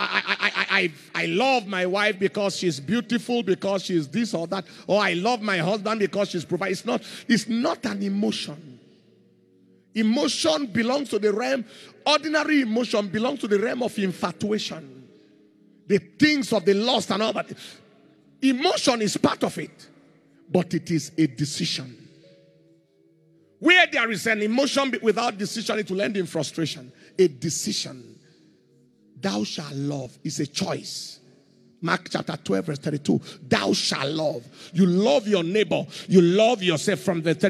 love my wife because she's beautiful, because she's this or that, or I love my husband because she's provided. It's not an emotion. Emotion belongs to the realm. Ordinary emotion belongs to the realm of infatuation. The things of the lust and all that. Emotion is part of it, but it is a decision. Where there is an emotion without decision, it will end in frustration. A decision. Thou shalt love is a choice. Mark chapter 12 verse 32. Thou shalt love. You love your neighbor. You love yourself from verse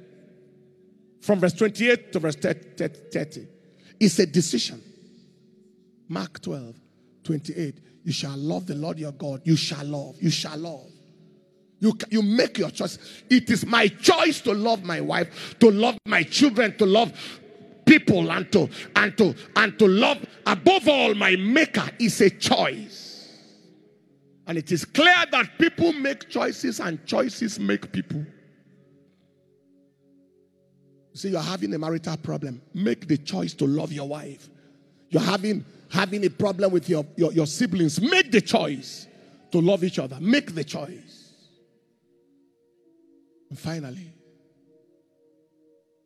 28 to verse 30. It's a decision. Mark 12, 28. You shall love the Lord your God. You shall love. You shall love. You make your choice. It is my choice to love my wife, to love my children, to love people, and to love above all my maker. Is a choice. And it is clear that people make choices and choices make people. See, you're having a marital problem. Make the choice to love your wife. You're having a problem with your siblings. Make the choice to love each other. Make the choice. And finally,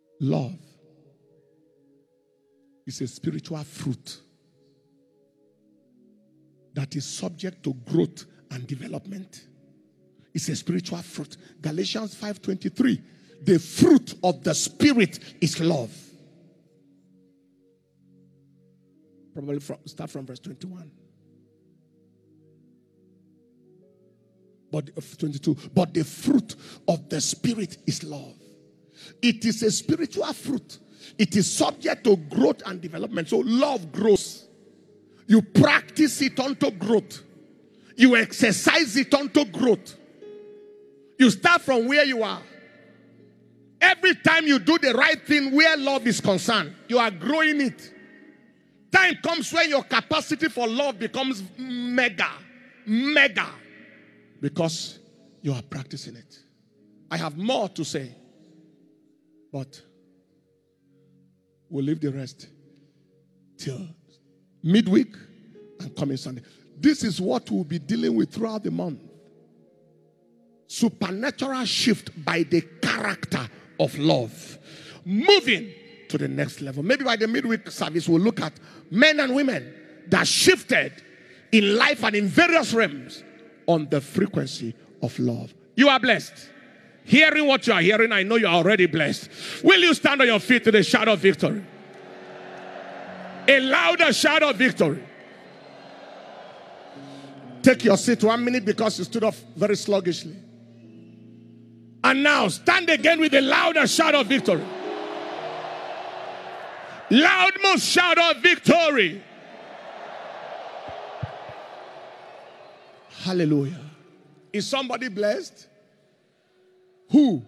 love is a spiritual fruit. that is subject to growth and development. It's a spiritual fruit. Galatians 5:23. The fruit of the Spirit is love. Probably start from verse 21. But 22. But the fruit of the Spirit is love. It is a spiritual fruit. It is subject to growth and development. So love grows. You practice it unto growth. You exercise it unto growth. You start from where you are. Every time you do the right thing where love is concerned, you are growing it. Time comes when your capacity for love becomes mega. Because you are practicing it. I have more to say, but we'll leave the rest till midweek and coming Sunday. This is what we'll be dealing with throughout the month. Supernatural shift by the character of love. Moving to the next level. Maybe by the midweek service, we'll look at men and women that shifted in life and in various realms on the frequency of love. You are blessed. Hearing what you are hearing, I know you are already blessed. Will you stand on your feet to the shout of victory? A louder shout of victory. Take your seat 1 minute because you stood up very sluggishly. And now stand again with a louder shout of victory. Loudmost shout of victory. Hallelujah. Is somebody blessed? Who?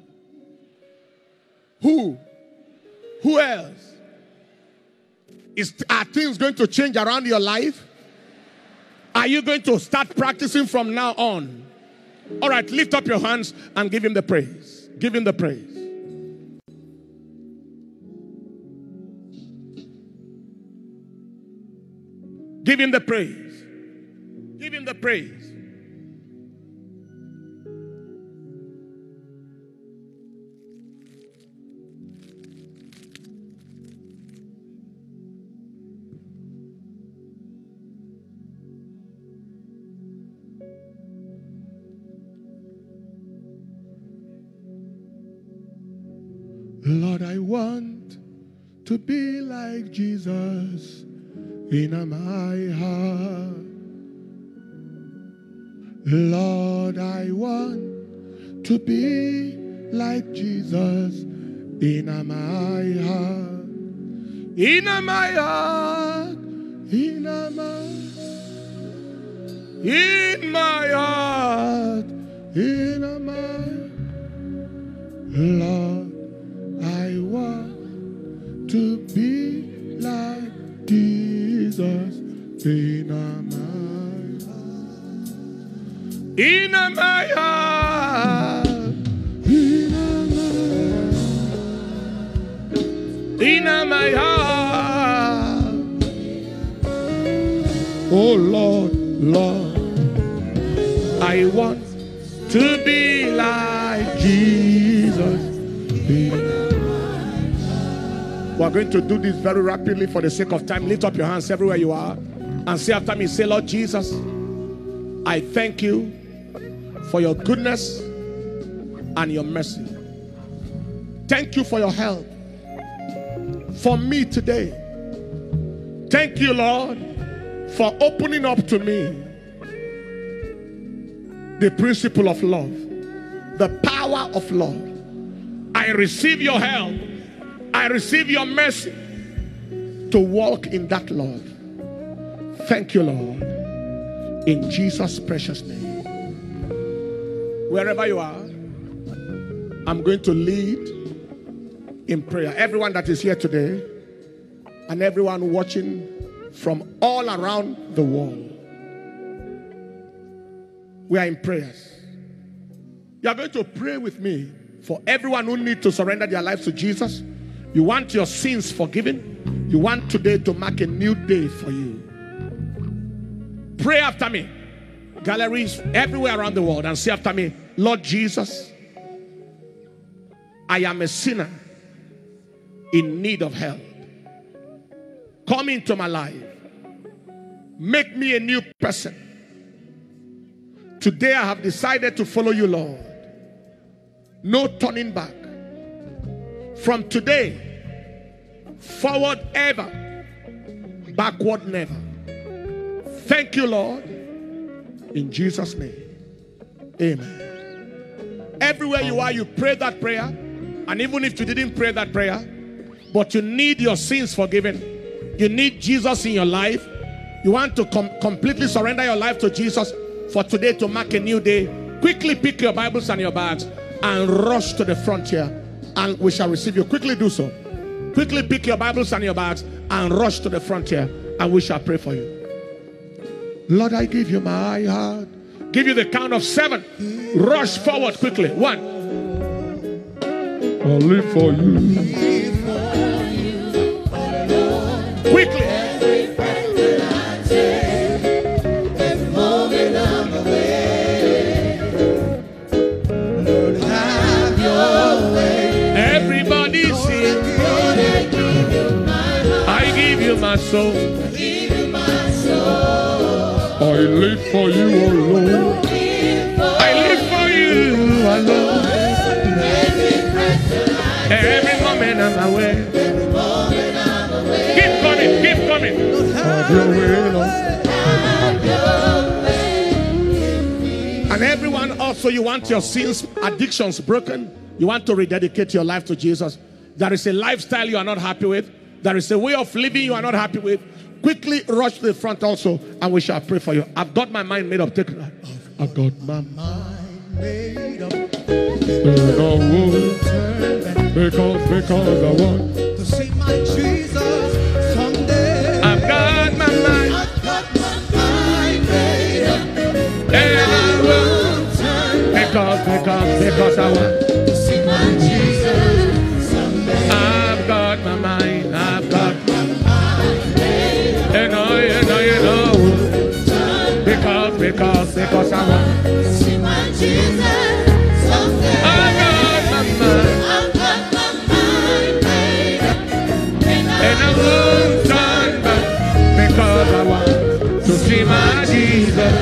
Who else? Are things going to change around your life? Are you going to start practicing from now on? All right, lift up your hands and give him the praise. Give him the praise. Give him the praise. Give him the praise. Lord, I want to be like Jesus in my heart. Lord, I want to be like Jesus in my heart. In my heart. In my heart. In my Lord, I want to be like Jesus in my heart. In my heart. In my heart. Oh Lord, Lord, I want to be like Jesus. We're going to do this very rapidly for the sake of time. Lift up your hands everywhere you are and say after me, say, Lord Jesus, I thank you for your goodness and your mercy. Thank you for your help for me today. Thank you, Lord, for opening up to me the principle of love, the power of love. I receive your help. I receive your mercy to walk in that love. Thank you, Lord. In Jesus' precious name. Wherever you are, I'm going to lead in prayer. Everyone that is here today and everyone watching from all around the world, we are in prayers. You are going to pray with me for everyone who needs to surrender their lives to Jesus. You want your sins forgiven. You want today to mark a new day for you. Pray after me. Galleries everywhere around the world, and say after me, Lord Jesus, I am a sinner in need of help. Come into my life. Make me a new person. Today I have decided to follow you, Lord. No turning back. From today, forward ever, backward never. Thank you, Lord. In Jesus' name, amen. Everywhere you are, you pray that prayer. And even if you didn't pray that prayer, but you need your sins forgiven, you need Jesus in your life, you want to completely surrender your life to Jesus for today to mark a new day, quickly pick your Bibles and your bags and rush to the frontier, and we shall receive you. Quickly do so. Quickly pick your Bibles and your bags and rush to the frontier, and we shall pray for you. Lord, I give you my heart. Give you the count of 7. Rush forward quickly. 1. I'll live for you. Quickly. Everybody sing. I give you my soul. I live for you alone. I live for you alone. Every moment I'm away. Keep coming, keep coming. Have your way, Lord. And everyone also, you want your sins, addictions broken. You want to rededicate your life to Jesus. There is a lifestyle you are not happy with. There is a way of living you are not happy with. Quickly rush to the front also, and we shall pray for you. I've got my mind made up. Take that. I've got my mind made up. Because I want to see my Jesus someday. I've got my mind. I've got my mind made up. And I will turn because I want to see my Jesus someday. I've got my mind. I've got my mind. Because I want to see my Jesus someday. I've got my mind made up, and I won't turn back, because I want to see my Jesus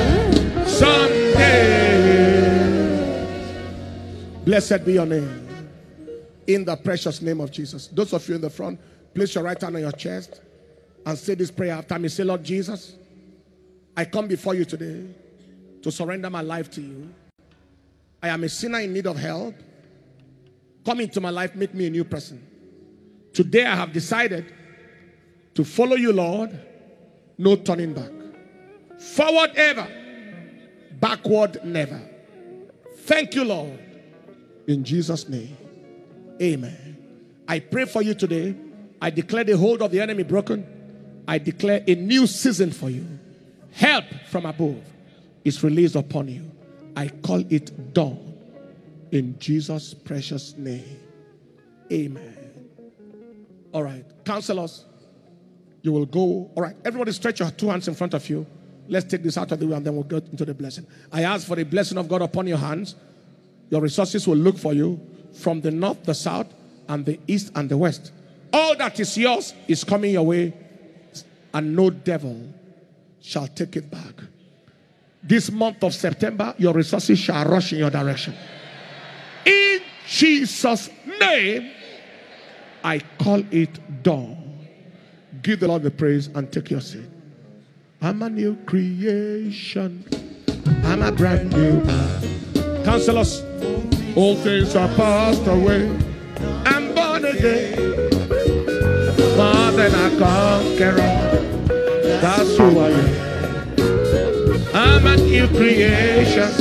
someday. Blessed be your name, in the precious name of Jesus. Those of you in the front, place your right hand on your chest and say this prayer after me. Say, Lord Jesus, I come before you today to surrender my life to you. I am a sinner in need of help. Come into my life, make me a new person. Today I have decided to follow you, Lord. No turning back. Forward ever, backward never. Thank you, Lord. In Jesus' name, amen. I pray for you today. I declare the hold of the enemy broken. I declare a new season for you. Help from above is released upon you. I call it done. In Jesus' precious name. Amen. All right. Counselors, you will go. All right. Everybody stretch your 2 hands in front of you. Let's take this out of the way and then we'll go into the blessing. I ask for the blessing of God upon your hands. Your resources will look for you from the north, the south, and the east and the west. All that is yours is coming your way, and no devil shall take it back. This month of September, your resources shall rush in your direction. In Jesus' name, I call it done. Give the Lord the praise and take your seat. I'm a new creation. I'm a brand new man. Counselors, all things are passed away. I'm born again. More than a conqueror. That's who I am. I'm a new creation.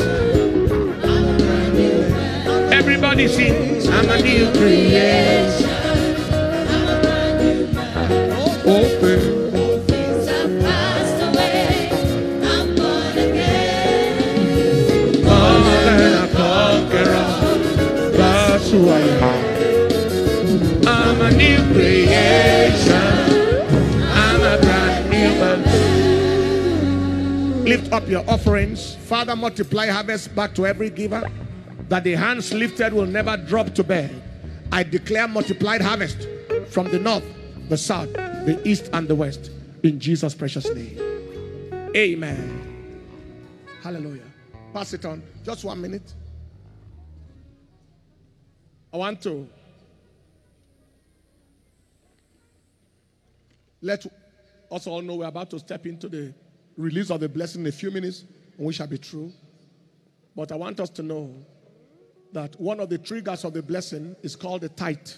Everybody sing. I'm a new creation. All things have passed away. I'm born again. More than a conqueror. That's who I am. I'm a new creation. I'm a brand new man. Lift up your offerings. Father, multiply harvest back to every giver, that the hands lifted will never drop to bed. I declare multiplied harvest from the north, the south, the east, and the west. In Jesus' precious name. Amen. Hallelujah. Pass it on. Just 1 minute. I want to let us all know we're about to step into the release of the blessing in a few minutes, and we shall be through. But I want us to know that one of the triggers of the blessing is called the tithe.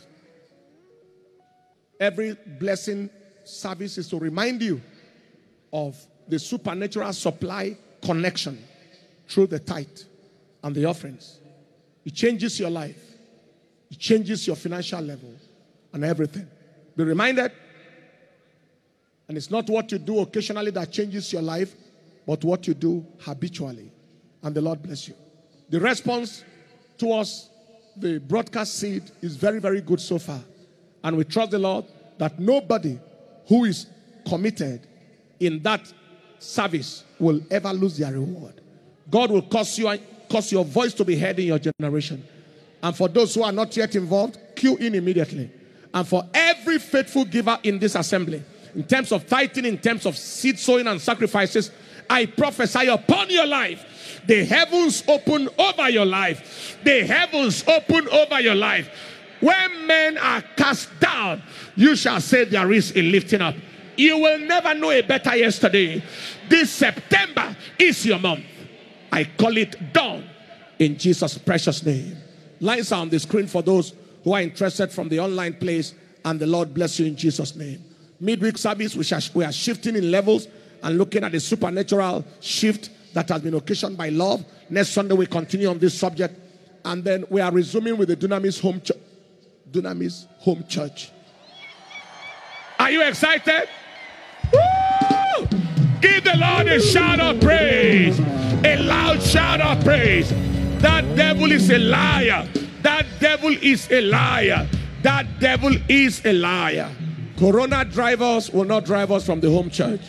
Every blessing service is to remind you of the supernatural supply connection through the tithe and the offerings. It changes your life. It changes your financial level and everything. Be reminded, and it's not what you do occasionally that changes your life, but what you do habitually. And the Lord bless you. The response towards the broadcast seed is very, very good so far. And we trust the Lord that nobody who is committed in that service will ever lose their reward. God will cause your voice to be heard in your generation. And for those who are not yet involved, queue in immediately. And for every faithful giver in this assembly, in terms of tithing, in terms of seed sowing and sacrifices, I prophesy upon your life. The heavens open over your life. The heavens open over your life. When men are cast down, you shall say there is a lifting up. You will never know a better yesterday. This September is your month. I call it dawn in Jesus' precious name. Lines are on the screen for those who are interested from the online place, and the Lord bless you in Jesus' name. Midweek service, we are shifting in levels and looking at the supernatural shift that has been occasioned by love. Next Sunday, we continue on this subject. And then we are resuming with the Dunamis Home Church. Dunamis Home Church. Are you excited? Woo! Give the Lord a shout of praise. A loud shout of praise. That devil is a liar. That devil is a liar. That devil is a liar. Corona drivers will not drive us from the home church.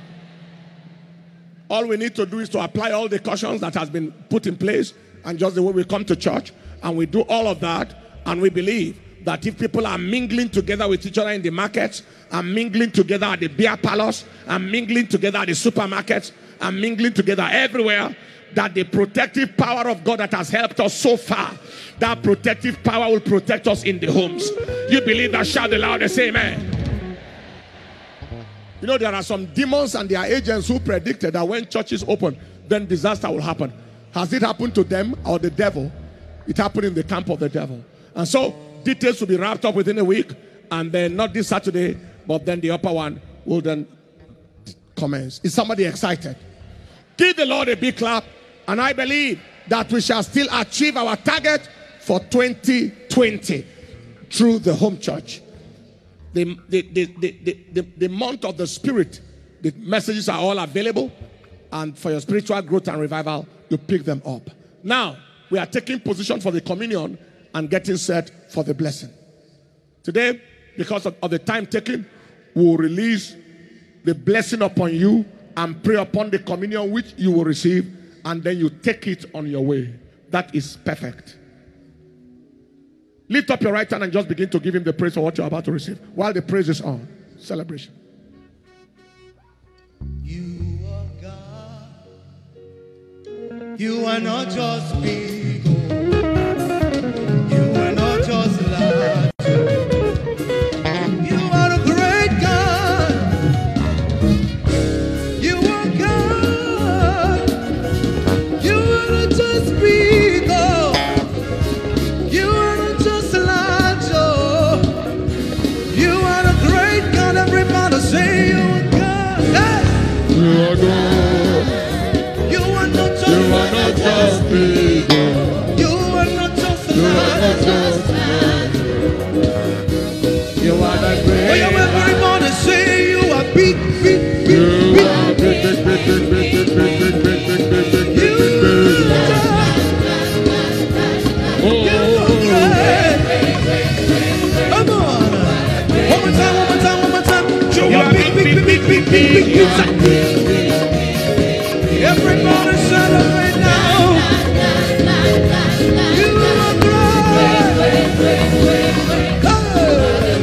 All we need to do is to apply all the cautions that has been put in place, and just the way we come to church, and we do all of that, and we believe that if people are mingling together with each other in the markets, and mingling together at the beer palace, and mingling together at the supermarkets, and mingling together everywhere, that the protective power of God that has helped us so far, that protective power will protect us in the homes. You believe that? Shout the loudest amen. You know, there are some demons and their agents who predicted that when churches open, then disaster will happen. Has it happened to them or the devil? It happened in the camp of the devil. And so, details will be wrapped up within a week, and then not this Saturday, but then the upper one will then commence. Is somebody excited? Give the Lord a big clap, and I believe that we shall still achieve our target for 2020 through the home church. The month of the Spirit, the messages are all available, and for your spiritual growth and revival, you pick them up. Now, we are taking position for the communion and getting set for the blessing. Today, because of the time taken, we will release the blessing upon you and pray upon the communion which you will receive, and then you take it on your way. That is perfect. Lift up your right hand and just begin to give him the praise for what you're about to receive while the praise is on. Celebration. You are God. You are not just big. You are not just large. You are a great God. You are God. You are not just big. You are not just large. You are a great God. Everybody say you are God. Hey. You are God. You are not just You are not just big. You are not just You are not just You are the great. Oh, you everybody say you are big, big, big, You big. are big, big, big, big, big, big, big, big, big, big, big, big, big, You big, big. are great. Come on. One more time, one more time, one more time. You are big, big, big, big, big, big, big. Everybody celebrate now. You are great.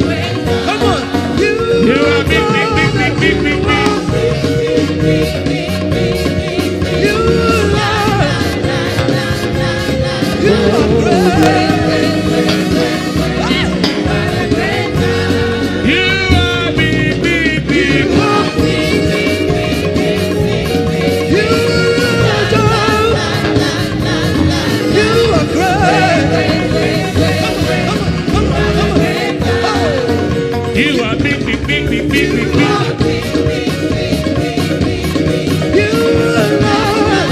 Come on. You are big, big, big, big, big, big, big. You are big, big, big, big, big, big, big. You are Lord.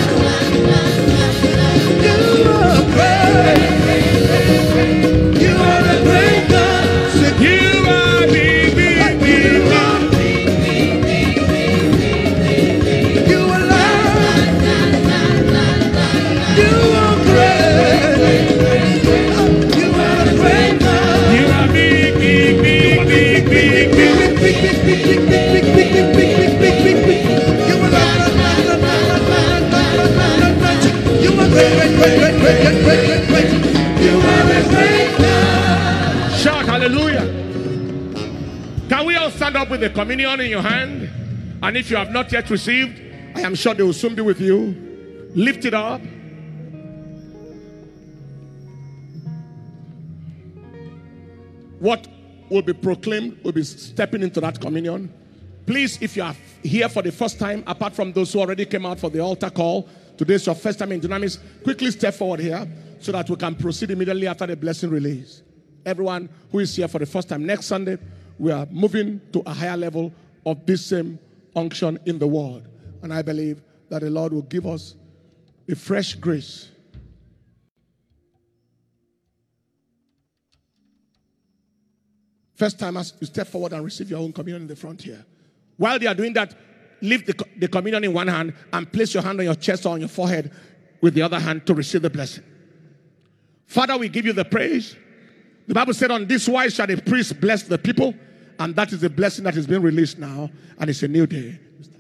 You are great. You are a great God. You are big, big, big, big. You are Lord. You are great. You are a great God. You are big, big, big, big, big, big. You are great. You are a great God. Shout hallelujah. Can we all stand up with the communion in your hand? And if you have not yet received, I am sure they will soon be with you. Lift it up. What will be proclaimed will be stepping into that communion. Please, if you are here for the first time, apart from those who already came out for the altar call, today is your first time in Dunamis, quickly step forward here so that we can proceed immediately after the blessing release. Everyone who is here for the first time, next Sunday, we are moving to a higher level of this same unction in the world. And I believe that the Lord will give us a fresh grace. First timers, you step forward and receive your own communion in the front here. While they are doing that, lift the communion in one hand and place your hand on your chest or on your forehead with the other hand to receive the blessing. Father, we give you the praise. The Bible said, on this wise shall the priest bless the people. And that is the blessing that is being released now. And it's a new day.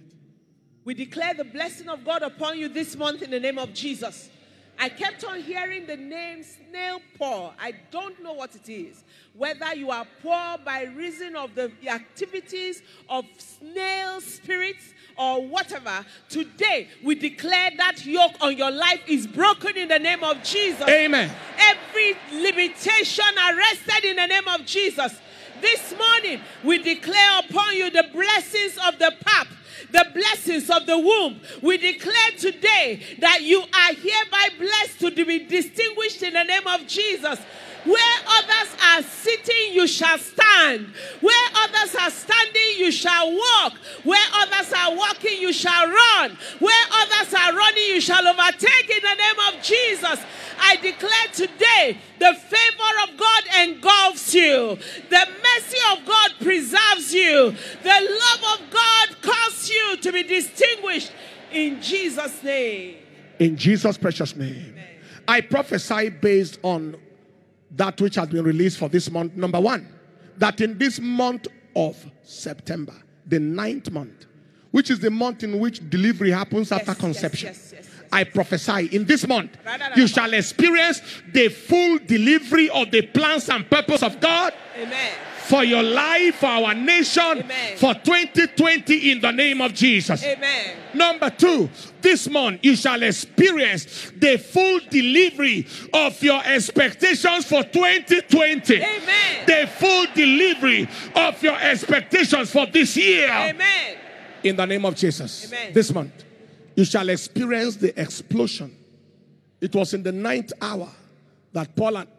We declare the blessing of God upon you this month in the name of Jesus. I kept on hearing the name snail poor. I don't know what it is. Whether you are poor by reason of the activities of snail spirits or whatever, today we declare that yoke on your life is broken in the name of Jesus. Amen. Every limitation arrested in the name of Jesus. This morning we declare upon you the blessings of the pap, the blessings of the womb. We declare today that you are hereby blessed to be distinguished in the name of Jesus. Where others are sitting, you shall stand. Where others are standing, you shall walk. Where others are walking, you shall run. Where others are running, you shall overtake in the name of Jesus. I declare today the favor of God engulfs you. The mercy of God preserves you. The love of God causes you to be distinguished in Jesus' name. In Jesus' precious name. Amen. I prophesy based on that which has been released for this month. Number one, that in this month of September, the 9th month, which is the month in which delivery happens after conception. Yes. I prophesy in this month, you shall experience the full delivery of the plans and purpose of God. Amen. For your life, for our nation, Amen. For 2020 in the name of Jesus. Amen. Number two, this month you shall experience the full delivery of your expectations for 2020. Amen. The full delivery of your expectations for this year. Amen. In the name of Jesus. Amen. This month you shall experience the explosion. It was in the 9th hour that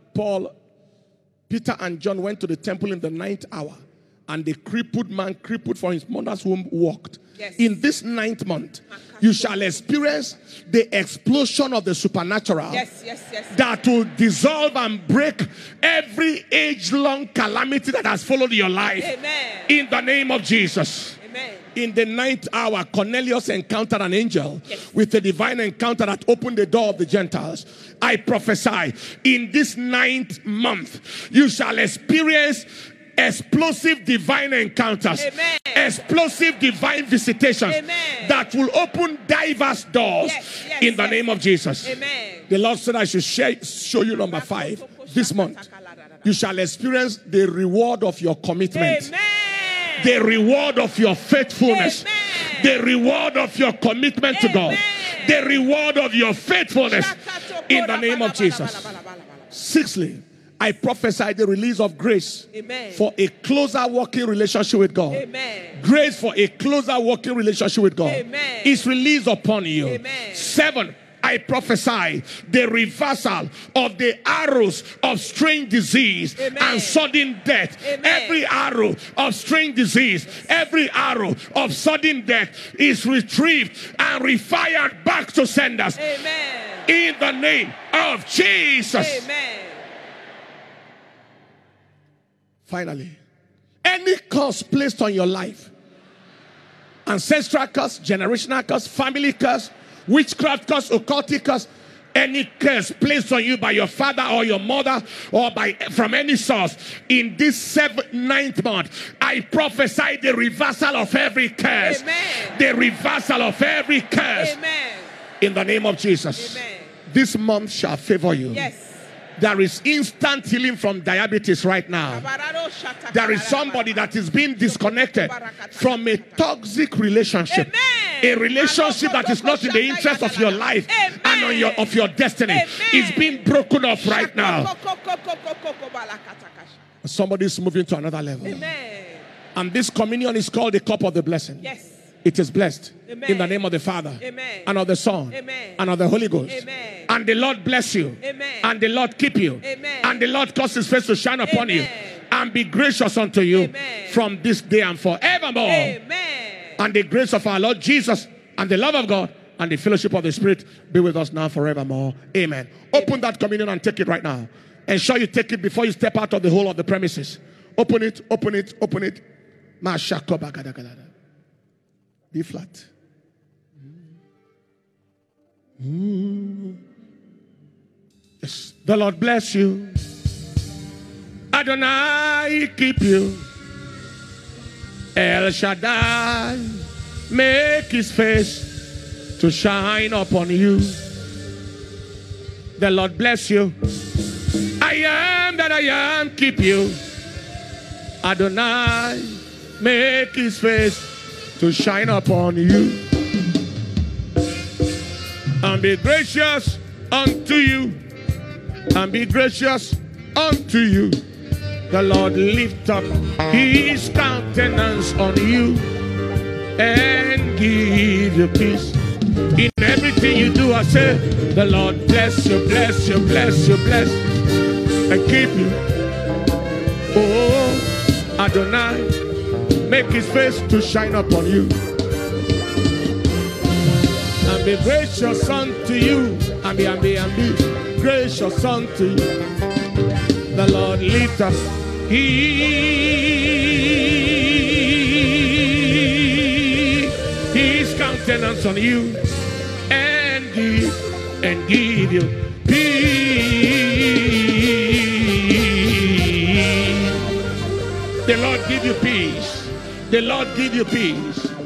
Peter and John went to the temple in the 9th hour, and the crippled man, crippled from his mother's womb, walked. Yes. In this 9th month, you shall experience the explosion of the supernatural. Yes. That will dissolve and break every age-long calamity that has followed your life. Amen. In the name of Jesus. Amen. In the 9th hour, Cornelius encountered an angel with a divine encounter that opened the door of the Gentiles. I prophesy, in this 9th month, you shall experience explosive divine encounters. Amen. Explosive divine visitations. Amen. That will open diverse doors in the name of Jesus. Amen. The Lord said I should show you number 5 this month. You shall experience the reward of your commitment. Amen. The reward of your faithfulness. Amen. The reward of your commitment to God. The reward of your faithfulness in the name of Jesus. Sixthly, I prophesy the release of grace. Amen. For a closer walking relationship with God. Amen. Grace for a closer walking relationship with God. Amen. Is released upon you. Amen. 7, I prophesy the reversal of the arrows of strange disease and sudden death. Every arrow of strange disease, every arrow of sudden death is retrieved and refired back to senders. In the name of Jesus. Finally, any curse placed on your life, ancestral curse, generational curse, family curse, witchcraft curse, occultic curse, any curse placed on you by your father or your mother or from any source in this 9th month, I prophesy the reversal of every curse. The reversal of every curse. In the name of Jesus. This month shall favor you. There is instant healing from diabetes right now. There is somebody that is being disconnected from a toxic relationship. A relationship that is not in the interest of your life and of your destiny is being broken off right now. Somebody is moving to another level. And this communion is called the cup of the blessing. It is blessed in the name of the Father and of the Son and of the Holy Ghost. And the Lord bless you and the Lord keep you and the Lord cause his face to shine upon you and be gracious unto you from this day and forevermore. And the grace of our Lord Jesus and the love of God and the fellowship of the Spirit be with us now forevermore. Amen. Open that communion and take it right now. Ensure you take it before you step out of the whole of the premises. Open it, open it, open it. Be flat. Yes. The Lord bless you. Adonai keep you. El Shaddai make his face to shine upon you. The Lord bless you. I am that I am keep you. Adonai make his face to shine upon you and be gracious unto you, and be gracious unto you. The Lord lift up his countenance on you and give you peace. In everything you do, I say, the Lord bless you, bless you, bless you, bless, and keep you. Oh, Adonai, make his face to shine upon you and be gracious unto you, and be gracious unto you. The Lord lift up his countenance on you and give you peace. The Lord give you peace. The Lord give you peace.